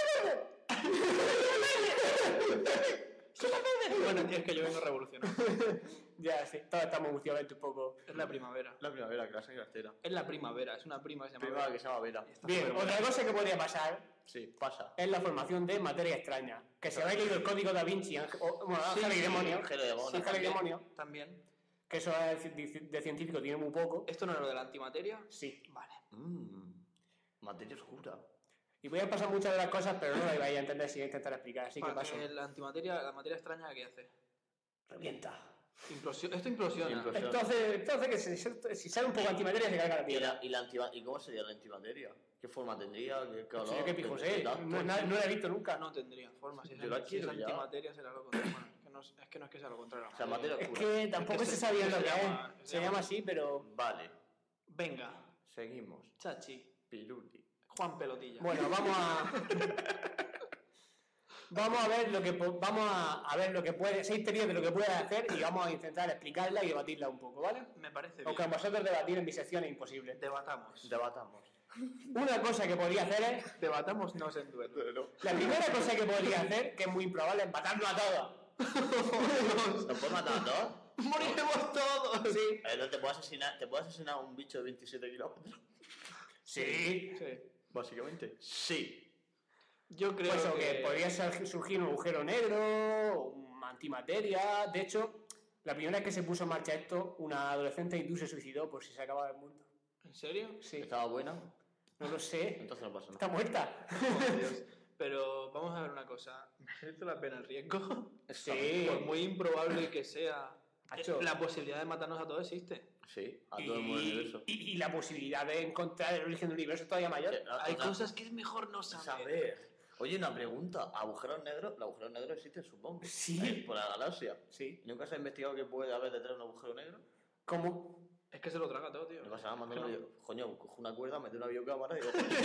Bueno, es que yo vengo revolucionando. Ya, sí, todos estamos últimamente un poco... Es la primavera. La primavera, que la sangre altera. Es la primavera, es una prima que se llama Primera Vera. que se llama Vera. Y está Bien, superbuena. otra cosa que podría pasar Sí, pasa. es la formación de materia extraña. Que se habéis leído el código da Vinci, Ángel y Demonio. Ángel y Demonio. Ángel y Demonio. También. Que eso es de científico, tiene muy poco. ¿Esto no es lo de la antimateria? Sí. Vale. Materia oscura. Y voy a pasar muchas de las cosas, pero no las vais a entender si voy a intentar explicar. Así que Para paso. que la antimateria, la materia extraña, ¿qué hace? Revienta. Esto implosiona. Entonces que si sale un poco antimateria se carga la Tierra. ¿Y cómo sería la antimateria? ¿Qué forma tendría? ¿Qué No olor? sé qué pijo ¿Qué sé, tacto? no la he visto nunca. No tendría forma. Si es, Yo la si es quiero ya. antimateria será lo contrario. Bueno, es que no es que sea lo contrario. O sea, materia Es oscura. que tampoco Es que se sabía lo se que llama- es. Se llama así, pero... Vale, Venga, seguimos. Chachi, Piruli. Juan Pelotilla. Bueno, vamos a ver lo que vamos a ver lo que puede, 6 teorías de lo que puede hacer y vamos a intentar explicarla y debatirla un poco, ¿vale? Me parece bien. Aunque a vosotros debatir en mi sección es imposible. Debatamos. Debatamos. Una cosa que podría hacer es, Debatamos no en duelo. la primera cosa que podría hacer, que es muy improbable, es matarlo a todos. ¿Nos puedes matar a todos? ¡Moriremos todos! Sí. ¿No te puedo asesinar a un bicho de 27 kilómetros? Sí. Sí. Básicamente. Sí. Yo creo Pues eso, que podría surgir un agujero negro, una antimateria. De hecho, la primera vez que se puso en marcha esto, una adolescente hindú se suicidó por si se acababa el mundo. ¿En serio? Sí. ¿Estaba buena? No lo sé. Entonces no pasa Está nada. muerta. Oh, Dios. Pero vamos a ver una cosa. ¿Merece la pena el riesgo? Sí. Por muy improbable que sea, Hacho. la posibilidad de matarnos a todos existe. Sí, a todo el mundo del universo. Y la posibilidad de encontrar el origen del universo es todavía mayor. Hay cosas que es mejor no saber. saber. Oye, una pregunta. ¿Agujeros negros? Los agujeros negros existen, supongo. Sí. Por la galaxia. Sí. ¿Nunca se ha investigado qué puede haber detrás de un agujero negro? ¿Cómo? Es que se lo traga todo, tío. No pasa nada, mando Que una no. coño, cojo una cuerda, meto una videocámara y...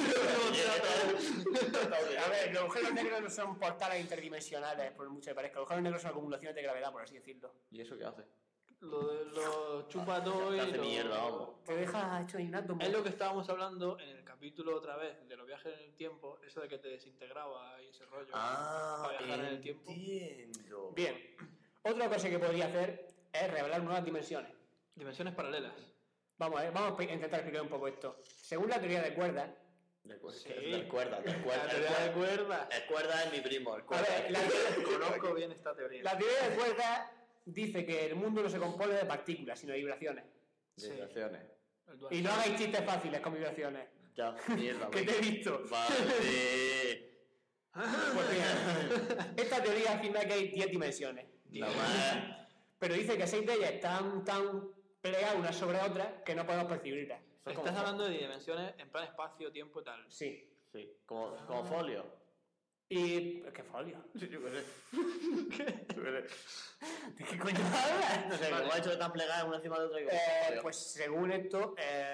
A ver, los agujeros negros no son portales interdimensionales, por mucho que parezca. Los agujeros negros son acumulaciones de gravedad, por así decirlo. ¿Y eso qué hace? Lo chupa todo te y hace lo... mierda, vamos. Te deja hecho en átomo. Es lo que estábamos hablando en el capítulo otra vez de los viajes en el tiempo, eso de que te desintegraba y ese rollo. Para viajar en el tiempo. Entiendo. Bien. Otra cosa que podría hacer es revelar nuevas dimensiones. Dimensiones paralelas. Vamos a intentar explicar un poco esto. Según la teoría de cuerdas, Sí. Del cuerda. La teoría de cuerdas. El cuerda es mi primo, el a cuerda. ver, Conozco bien esta teoría. la teoría de cuerdas dice que el mundo no se compone de partículas, sino de vibraciones. Vibraciones. El dual. Y no hagáis chistes fáciles con vibraciones. Ya, mierda. Que te he visto. Vale. Pues bien, esta teoría afirma que hay 10 dimensiones. Nada más. Pero dice que 6 de ellas están tan plegadas unas sobre otras que no podemos percibirlas. Estás hablando de dimensiones en plan espacio, tiempo y tal. Sí. Sí, como folio. Y... ¿Qué folio? Sí, yo qué sé. ¿De qué coño hablas? No sé, como ha hecho que tan plegadas una encima de otra. Digo, folio. Pues según esto,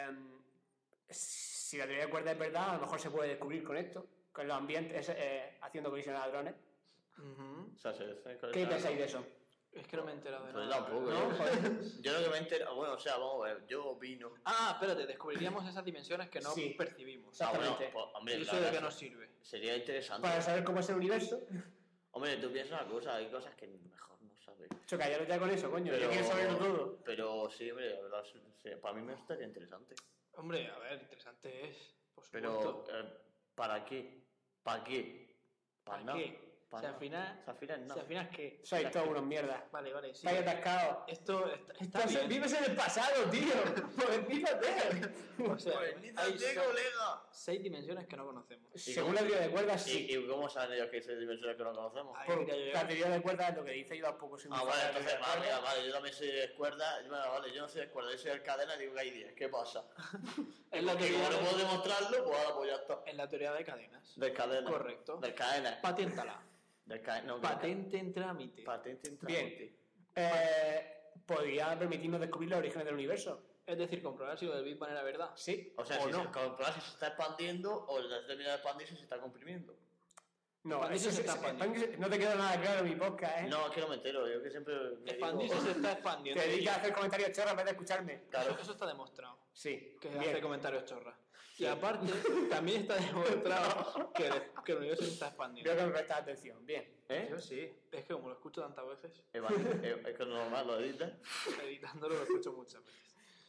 si la teoría de cuerdas es verdad, a lo mejor se puede descubrir con esto, con los ambientes, haciendo colisiones a hadrones. Ujú. O sea, ¿Qué pensáis de eso? Es que no me he enterado de Pues nada. tampoco, ¿No? yo lo que me he enterado, bueno, o sea, vamos a ver, yo opino. Ah, espérate, descubriríamos esas dimensiones que no Sí. percibimos. Exactamente. Pues, hombre, ¿Y eso claro, de qué nos sirve? sería interesante. Para saber cómo es el universo. Hombre, tú piensas una cosa, hay cosas que mejor no sabes. Chocallaros ya con eso, coño. Yo quiero saberlo todo. Pero sí, hombre, la verdad, sí, para mí me estaría interesante. Hombre, a ver, interesante es. Por Pero, supuesto. ¿para qué? ¿Para qué? ¿Para nada. qué? Pa' Si al nada. final... Si al final Si nada. al final, ¿qué? Sois todos unos mierdas. Vale, vale, sí. Estáis atascados. Esto está bien. Vives en el pasado, tío. Modernízate. O sea, hay colega! 6 dimensiones que no conocemos. Según la teoría de cuerdas, sí. ¿Y cómo saben ellos que hay 6 dimensiones que no conocemos? Ahí Por quería yo la llegar. teoría de cuerdas es lo que dice, yo tampoco soy muy Ah, fan vale, de la entonces, teoría de vale, cuerdas. vale, yo también soy de cuerda. Bueno, vale, yo no soy de cuerda, yo soy de cadena y digo que hay 10. ¿Qué pasa? Es la Que teoría como no de- puedo demostrarlo, pues ahora pues ya está. En la teoría de cadenas. Del cadena. Correcto. Del cadena. Paténtala. Del cadena. No, Patente en trámite. Patente en Bien. trámite. Podría permitirnos descubrir los orígenes del universo. Es decir, comprobar si lo del Big Bang era verdad. Sí. O sea, ¿O si no? se comprueba si se está expandiendo o ya se termina de expandirse y se está comprimiendo. No, Expandirse eso se está expandiendo. no te queda nada claro en mi podcast, ¿eh? No, es que no me entero, yo que siempre me Expandirse digo... se está expandiendo. Te dedicas a hacer comentarios chorros en vez de escucharme. Claro. Eso está demostrado. Sí. Que Bien. hace comentarios chorras. Y aparte, también está demostrado que el universo se está expandiendo. Creo que me prestas atención. Bien. ¿Eh? Yo sí. Es que como lo escucho tantas veces, Es que normal, lo editas. editándolo lo escucho muchas veces.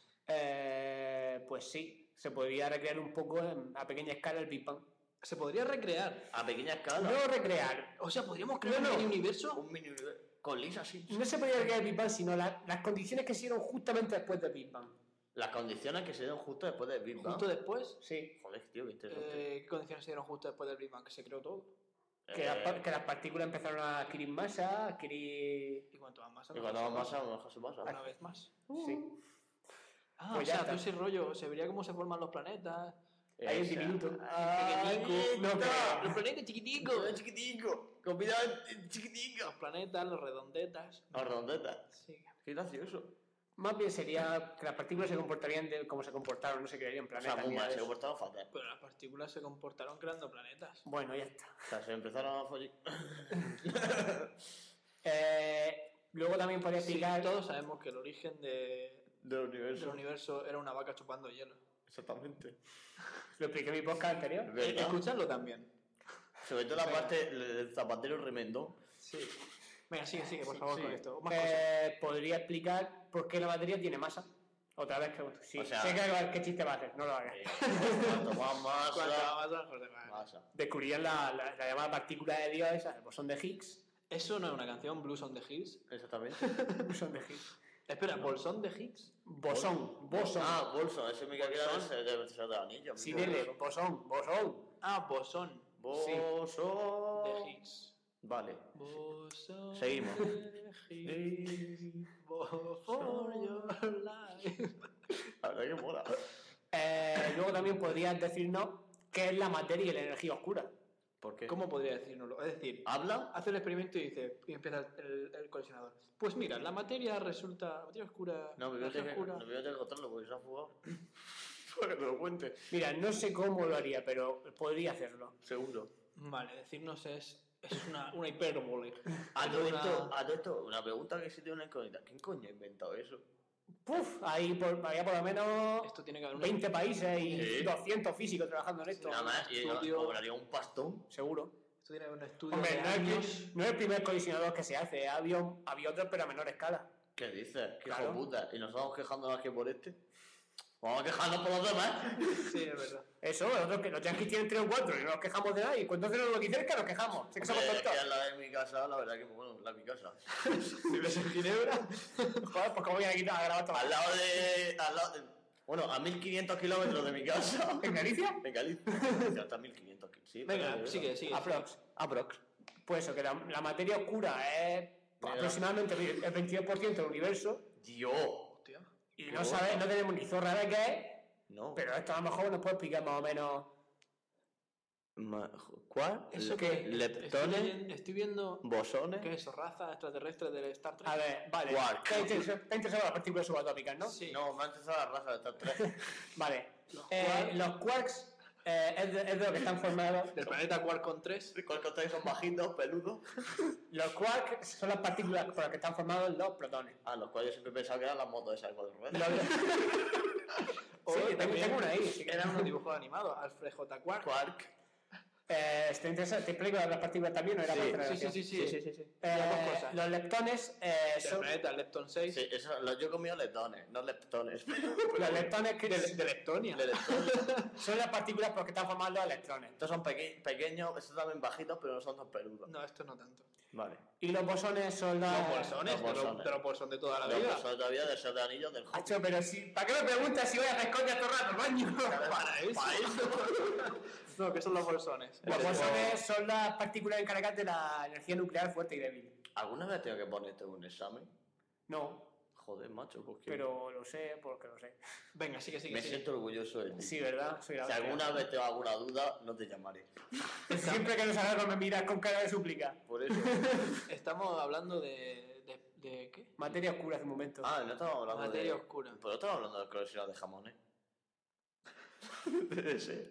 Pues sí. Se podría recrear un poco a pequeña escala el Big Bang. Se podría recrear. A pequeña escala. No recrear. O sea, ¿podríamos crear No, un no. mini universo? Un mini universo. Con Lisa Simpson. No se podría recrear el Big Bang, sino las condiciones que se dieron justamente después del Big Bang. Las condiciones que se dieron justo después del Big Bang. Justo después. Sí. Joder, tío, qué interesante. ¿Qué condiciones se dieron justo después del Big Bang? Que se creó todo. Que las partículas empezaron a adquirir masa, a adquirir... Y cuanto más masa, Y cuando más masa, mejor se pasa. una vez más. Sí. Ah, Pues o ya sea, está. todo ese rollo, se vería cómo se forman los planetas. Ahí en Esa. diminuto. Pequeñico. No, Los planetas chiquiticos. Con chiquitico. Comida chiquitico. Los planetas, los redondetas. Las redondetas. Sí. Qué gracioso. Más bien sería que las partículas se comportarían como se comportaron, no se crearían O planetas. sea, muy ni nada mal, de se eso. comportaron fatal. Pero las partículas se comportaron creando planetas. Bueno, ya está. O sea, se empezaron a follar. Luego también podría Sí, explicar... todos sabemos que el origen Del universo. del universo era una vaca chupando hielo. Exactamente. Lo expliqué en mi podcast anterior. ¿Verdad? Escuchadlo también. Sobre todo la parte del zapatero remendón. Sí. Venga, sigue, por favor, sí. con esto. Más cosas. Podría explicar por qué la batería tiene masa. Otra vez que... Sí, O sea- sé qué chiste va a hacer, no lo hagas. Cuanto más Cuanto masa. más mejor te va. Masa. Descubrirían la llamada partícula de Dios, esa, el bosón de Higgs. Eso no es una canción, Blues on the Hills. Exactamente. Bosón de Higgs. Espera, ¿Bolsón de Higgs? Bosón. Ah, bolso. Ese me queda de ser de anillo. Sin L, bosón. Ah, bosón Boso. de Higgs. Vale. Bosón Seguimos. de Higgs. For your life. La verdad que mola. Luego también podrías decirnos qué es la materia y la energía oscura. ¿Por qué? ¿Cómo podría decírnoslo? Es decir, ¿Habla? hace el experimento y dice, y empieza el colisionador. Pues mira, la materia oscura. No, la me voy a energía tener oscura. que contarlo porque se ha fugado. Para que te lo cuente. Mira, no sé cómo lo haría, pero podría hacerlo. Seguro. Vale, decirnos es una hipérbole. A todo Una- esto, una pregunta que sí tiene una incógnita. ¿Quién coño ha inventado eso? Puf, había por lo menos Esto tiene que haber 20 países y Sí. 200 físicos trabajando en esto. Nada más, y estudio- cobraría un pastón. Seguro. Esto tiene que haber un estudio Hombre, de no años. es el primer colisionador que se hace. Había otros, pero a menor escala. ¿Qué dices? ¿Qué Claro. hijo de puta? ¿Y nos estamos quejando más que por este? Vamos a quejarnos por los demás. Sí, es verdad. Eso, los yankees tienen 3 o 4 y no nos quejamos de nada. Y cuando hacen lo que cerca nos quejamos. Sé que somos Hombre, es tontos. que la de mi casa, la verdad que, bueno, la de mi casa. ¿Vives en Ginebra? Joder, pues cómo voy a quitar a grabar todo. Al lado de... Bueno, a 1500 kilómetros de mi casa. ¿En Galicia? En Galicia. Hasta 1500 kilómetros. Sí, Venga, pero- sigue. Aprox. Aprox. Pues eso, que la materia oscura es Mira. aproximadamente el 22% del universo. Dios. Hostia. Y Qué no bueno. sabes, no tenemos ni zorra de qué es. No. Pero esto a lo mejor nos puede explicar más o menos. ¿Cuál? ¿Eso qué? ¿Leptones? Estoy viendo... ¿Bosones? ¿Qué es eso? ¿Raza extraterrestre del Star Trek? A ver, vale. Quark. Te interesado las partículas subatómicas, ¿no? Sí. No, me han empezado la raza de Star Trek. Vale. quarks. Los quarks es de lo que están formados. Del planeta Quark con 3. ¿Cuál contáis? Son bajitos, peludos. Los quarks son las partículas por las que están formados los protones. Ah, los cuales yo siempre pensaba que eran las motos esas de cuatro ruedas. Sí, tengo una ahí. Sí que- Eran unos dibujos animados. Alfred J. Quark. Quark. ¿Te explico las partículas también o era Sí, para hacer Sí. gracia? Las dos cosas. Los leptones Del son planeta Lepton 6. Sí, eso, yo he comido leptones, no leptones. los leptones que De Leptonia. De leptones. son las partículas por las que están formados los electrones. Estos son pequeños, estos también bajitos, pero no son tan peludos. No, esto no tanto. Vale. Y los bosones son las... Los bolsones, los bolsones. de los bolsones de toda la Los vida. son todavía de ser de anillos del Hulk. Hacho, pero si... ¿Para qué me preguntas si voy a hacer coña todo el rato, coño? Para eso. No, ¿qué son los bolsones? Los bosones son las partículas encargadas de la energía nuclear fuerte y débil. ¿Alguna vez tengo que ponerte un examen? No, Joder, macho, pues que... pero lo sé porque lo sé. Venga, sigue. Me siento orgulloso de ti. Sí, ¿verdad? Soy la Si hostia. alguna vez tengo alguna duda, no te llamaré. Siempre que no sabes me miras con cara de súplica. Por eso. Estamos hablando de ¿qué? Materia oscura hace un momento. Ah, no estamos hablando de... Materia oscura. Pero no estamos hablando de colisiones de jamones. Debe ser.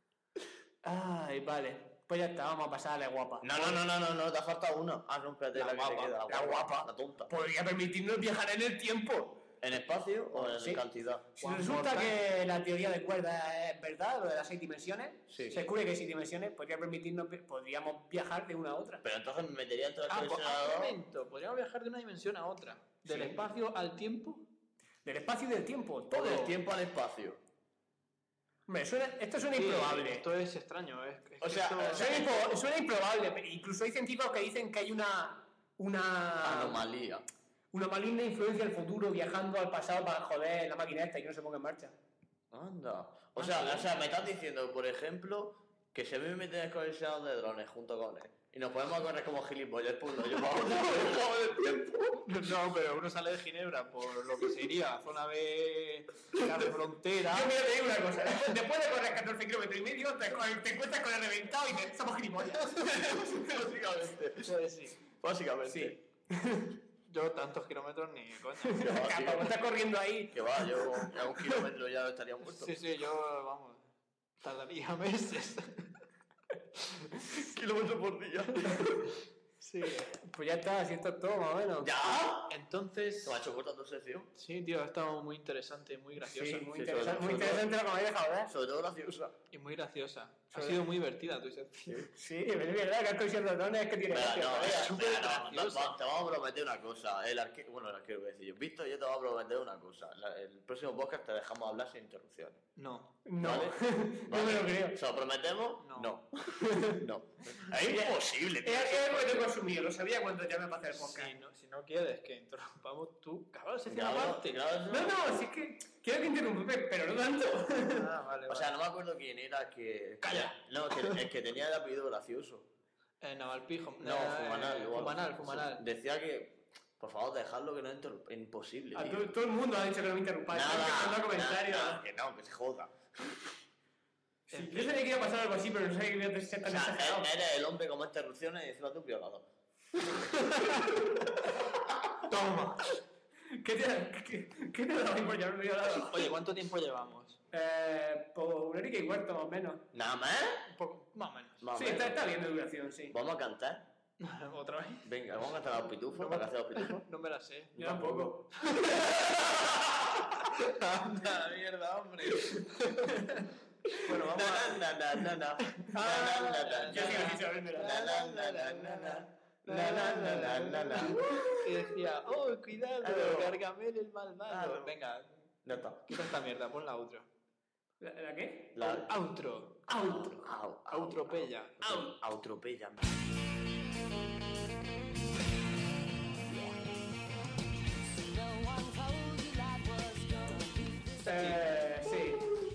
Ay, vale. Pues ya está, vamos a pasar a la guapa. No, te ha faltado una. Ah, no, espérate, La la, que guapa, te queda. la guapa. La tonta. Podría permitirnos viajar en el tiempo. ¿En espacio o en Sí. cantidad? Si resulta que la teoría de cuerdas es verdad, lo de las 6 dimensiones, Sí. se descubre que hay 6 dimensiones, podríamos viajar de una a otra. Pero entonces me metería entre el Un colisionador. momento. Podríamos viajar de una dimensión a otra. Del Sí. espacio al tiempo. Del espacio y del tiempo, O todo. del tiempo al espacio. Hombre, esto suena Sí, improbable. Esto es extraño. O sea, Suena improbable, pero incluso hay científicos que dicen que hay una Anomalía. maligna influencia del futuro viajando al pasado para joder la máquina esta y que no se ponga en marcha. Anda. O sea, me estás diciendo, por ejemplo, que si a mí me meten en el colisionador de drones junto con él y nos podemos correr como gilipollas, pues no, yo vamos del tiempo. No, pero uno sale de Ginebra por lo que se iría a zona B, la de frontera. Yo mira, te digo una cosa, después de correr 14 kilómetros y medio, te encuentras con el reventado y dices, somos gilipollas. Básicamente. Entonces, sí. Básicamente. Sí. Yo tantos kilómetros ni coña. Que va, tío. Como estás corriendo ahí. Que va, yo a 1 kilómetro ya estaría muerto. Sí, yo, vamos, tardaría meses. Kilómetros por día. Sí. Pues ya está, así esto es todo más o menos. ¿Ya? Entonces, ¿Se me ha hecho corta tu sección? sí, tío, ha estado muy interesante, muy graciosa. Sí, muy Sí, interesante, sobre muy todo. interesante lo que me habéis dejado ver. Sobre todo graciosa. Y muy graciosa. Ha Sobre- sido muy divertida tu sección. Sí, es verdad que has cogido drones es que tiene Venga, gracia. no, Vaya. súper venga, graciosa. te vamos a prometer una cosa. El arquero, voy a decir yo. Víctor, yo te voy a prometer una cosa. El próximo podcast te dejamos hablar sin interrupciones. No. No, ¿Vale? no me lo creo. ¿Se lo prometemos? No. No. Es imposible, tío. Es algo que tengo asumido, lo sabía cuando llamé para hacer podcast. Si no quieres que interrumpamos tú, cabrón, sección Claro, aparte. claro, No, si es que quiero que interrumpa, pero no tanto. Ah, vale, O sea, no me acuerdo quién era que... ¡Calla! No, el que tenía el apellido gracioso. Navalpijo. No, Fumanal. igual. Fumanal. Decía que, por favor, dejadlo que no es imposible, A tío. todo el mundo ha dicho que no me interrumpáis. Nada, comentarios. que no, que se joda. Sí, yo sabía que iba a pasar algo así, pero no sabía que iba a ser O tan sea, exagerado. eres el hombre con más interrupciones y encima tú un violador. ¡Toma! ¿Qué te da por ya me he dado? Oye, ¿cuánto tiempo llevamos? Por 1 hora y 15 más o menos. ¿Nada más? Un poco, más o menos. Más o Sí, menos. está bien de duración, sí. ¿Vamos a cantar? ¿Otra vez? Venga, vamos a cantar los pitufos, la canción de los pitufos. No me la sé. Yo tampoco. Anda, mierda, hombre. Bueno, vamos a... Na, na, na, na, na. Na, na, na, na, Yo sí que sí na. sabía, mira. Na, na, na, na, na, na. Na, na, na, na, na, na. Y decía, oh, cuidado, Claro. Gargamel el malvado. Claro. Venga, Ya está. quita esta mierda, pon la outro. ¿La qué? La... Outro. Outropeya. Outropeya. Sí.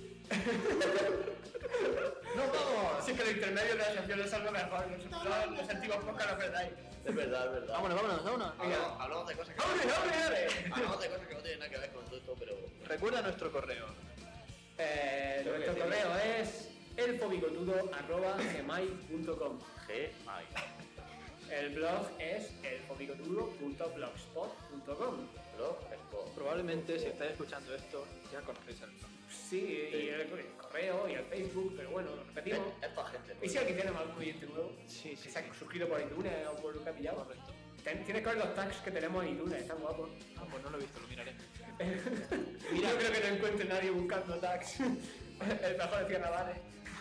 ¡Nos vamos! Sí, que los intermedios de la sección es algo mejor. Los antiguos podcasts no perdáis. Es verdad, es verdad. Vámonos. Hablamos de cosas que... ¡Hombre! Hablamos de cosas que no tienen nada que ver con todo esto, pero... Recuerda nuestro correo. Nuestro correo es elfobicotudo@gmail.com. G.I. El blog es elfobicotudo.blogspot.com. Probablemente, si estáis escuchando esto, ya conocéis el blog. Sí, y el correo y el Facebook, pero bueno, lo repetimos. Es para gente. Y si alguien tiene algún oyente nuevo, Sí, que se ha suscrito por iTunes o por lo que ha pillado, Correcto. tienes que ver los tags que tenemos en iTunes, están guapos. Ah, pues no lo he visto, lo miraré. Mira, yo creo que no encuentre nadie buscando tags. El mejor decía Navales.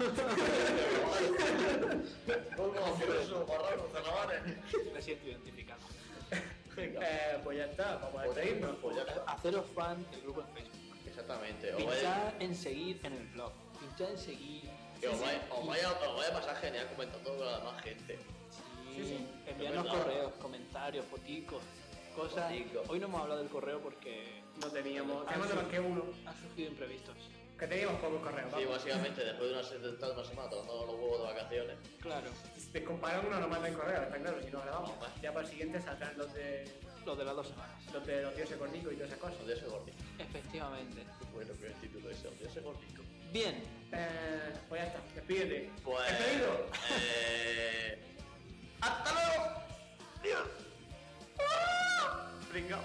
Me siento identificado. Pues ya está, vamos a despedirnos. Pues ya está. Haceros fan del grupo en Facebook. Exactamente. Pinchad en seguir en el blog. Pinchad en seguir. Os vaya a pasar genial comentando con la demás gente. Sí. Enviarnos Es verdad. correos, comentarios, foticos, cosas. Foticos. Hoy no hemos hablado del correo porque No teníamos más que uno. han surgido imprevistos. Que teníamos pocos correos, Sí, vamos. básicamente, después de una semana tocando los huevos de vacaciones. Claro. Descomparado uno nos manda en correo, está claro, si no grabamos. Ya para el siguiente saldrán los de Los de las 2 semanas. los dioses con Nico y todas esas cosas. Un día ese gordito. Efectivamente. Bueno, que el título ese, un día ese gordito. Bien. Pues ya está, despídete. Pues... ¿Despedido? ¡Hasta luego! ¡Dios! Pringao.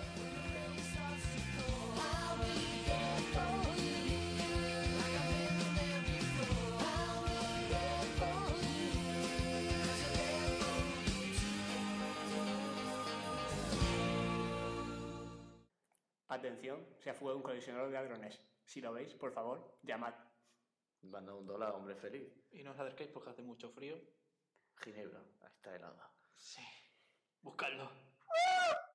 Atención, se ha fugado un colisionador de hadrones. Si lo veis, por favor, llamad. Manda $1, hombre feliz. Y no os acerquéis porque hace mucho frío. Ginebra, está helada. Sí. Buscadlo.